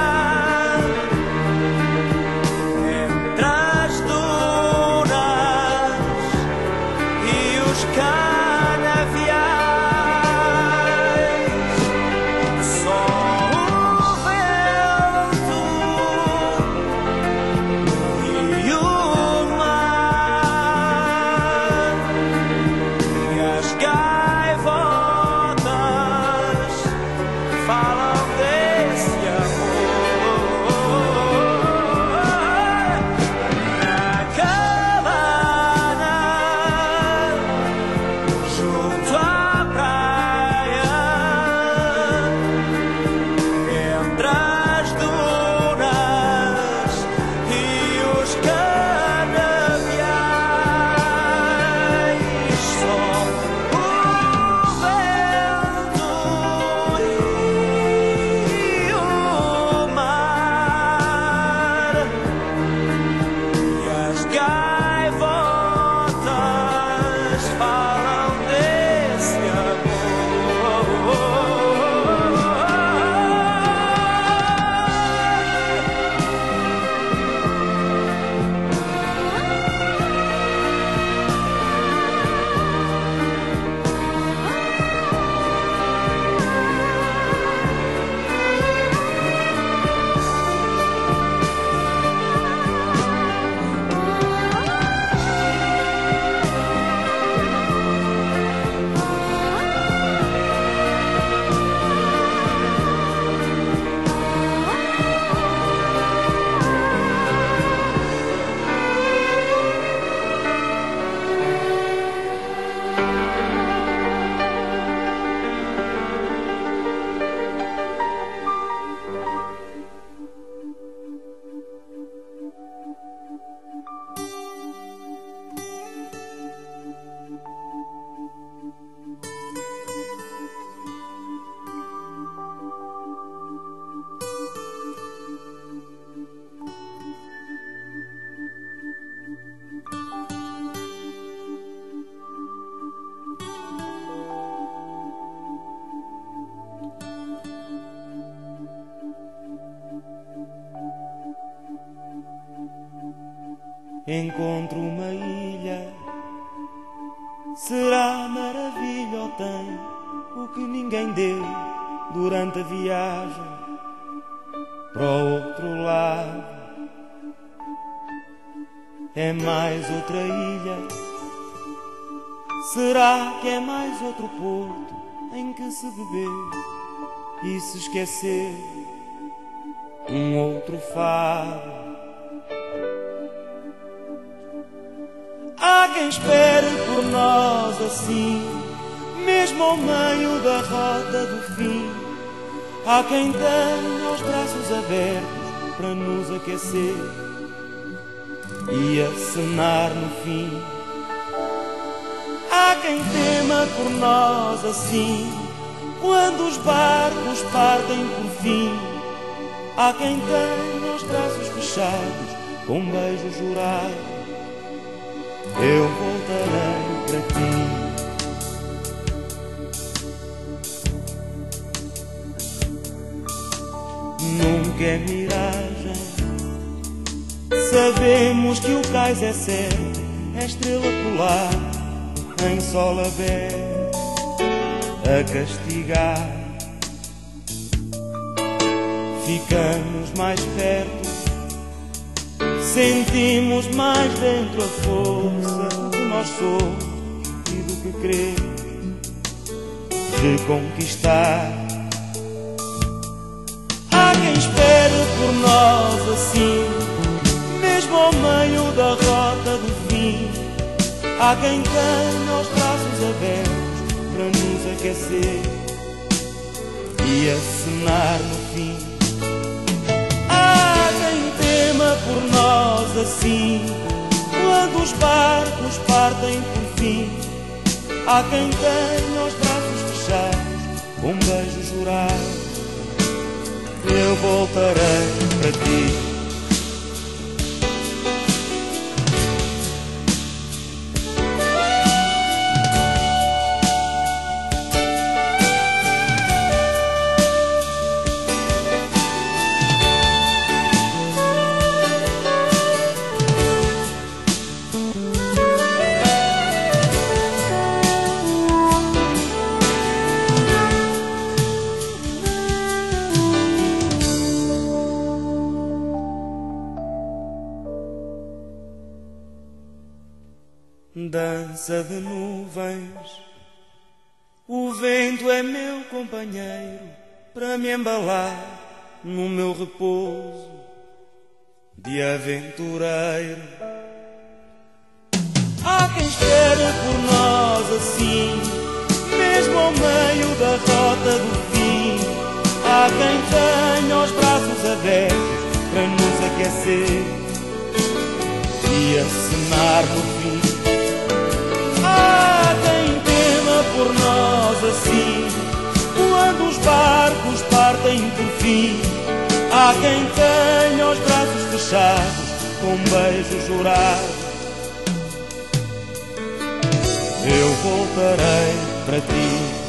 S3: entre as dunas e os canaviais. encontro uma ilha. Será maravilha ou tem o que ninguém deu durante a viagem para o outro lado? É mais outra ilha? Será que é mais outro porto em que se beber e se esquecer um outro fado? Há quem espere por nós assim, mesmo ao meio da rota do fim. Há quem tenha os braços abertos para nos aquecer e acenar no fim. Há quem tema por nós assim, quando os barcos partem por fim. Há quem tenha os braços fechados com um beijo jurado. Eu voltarei para ti. Nunca é miragem. Sabemos que o cais é certo, é estrela polar em sol aberto a castigar. Ficamos mais perto, sentimos mais dentro a força que nós somos e do que queremos reconquistar. Há quem espere por nós assim, mesmo ao meio da rota do fim. Há quem tenha os braços abertos para nos aquecer e acenar no fim. Há quem tema por nós assim, quando os barcos partem por fim. Há quem tenha os braços fechados com um beijo jurado. Eu voltarei para ti. Dança de nuvens, o vento é meu companheiro para me embalar no meu repouso de aventureiro. Há quem espere por nós assim, mesmo ao meio da rota do fim. Há quem tenha os braços abertos para nos aquecer e acenar no fim. Há quem tema por nós assim, quando os barcos partem por fim. Há quem tenha os braços fechados com um beijo jurado. Eu voltarei para ti.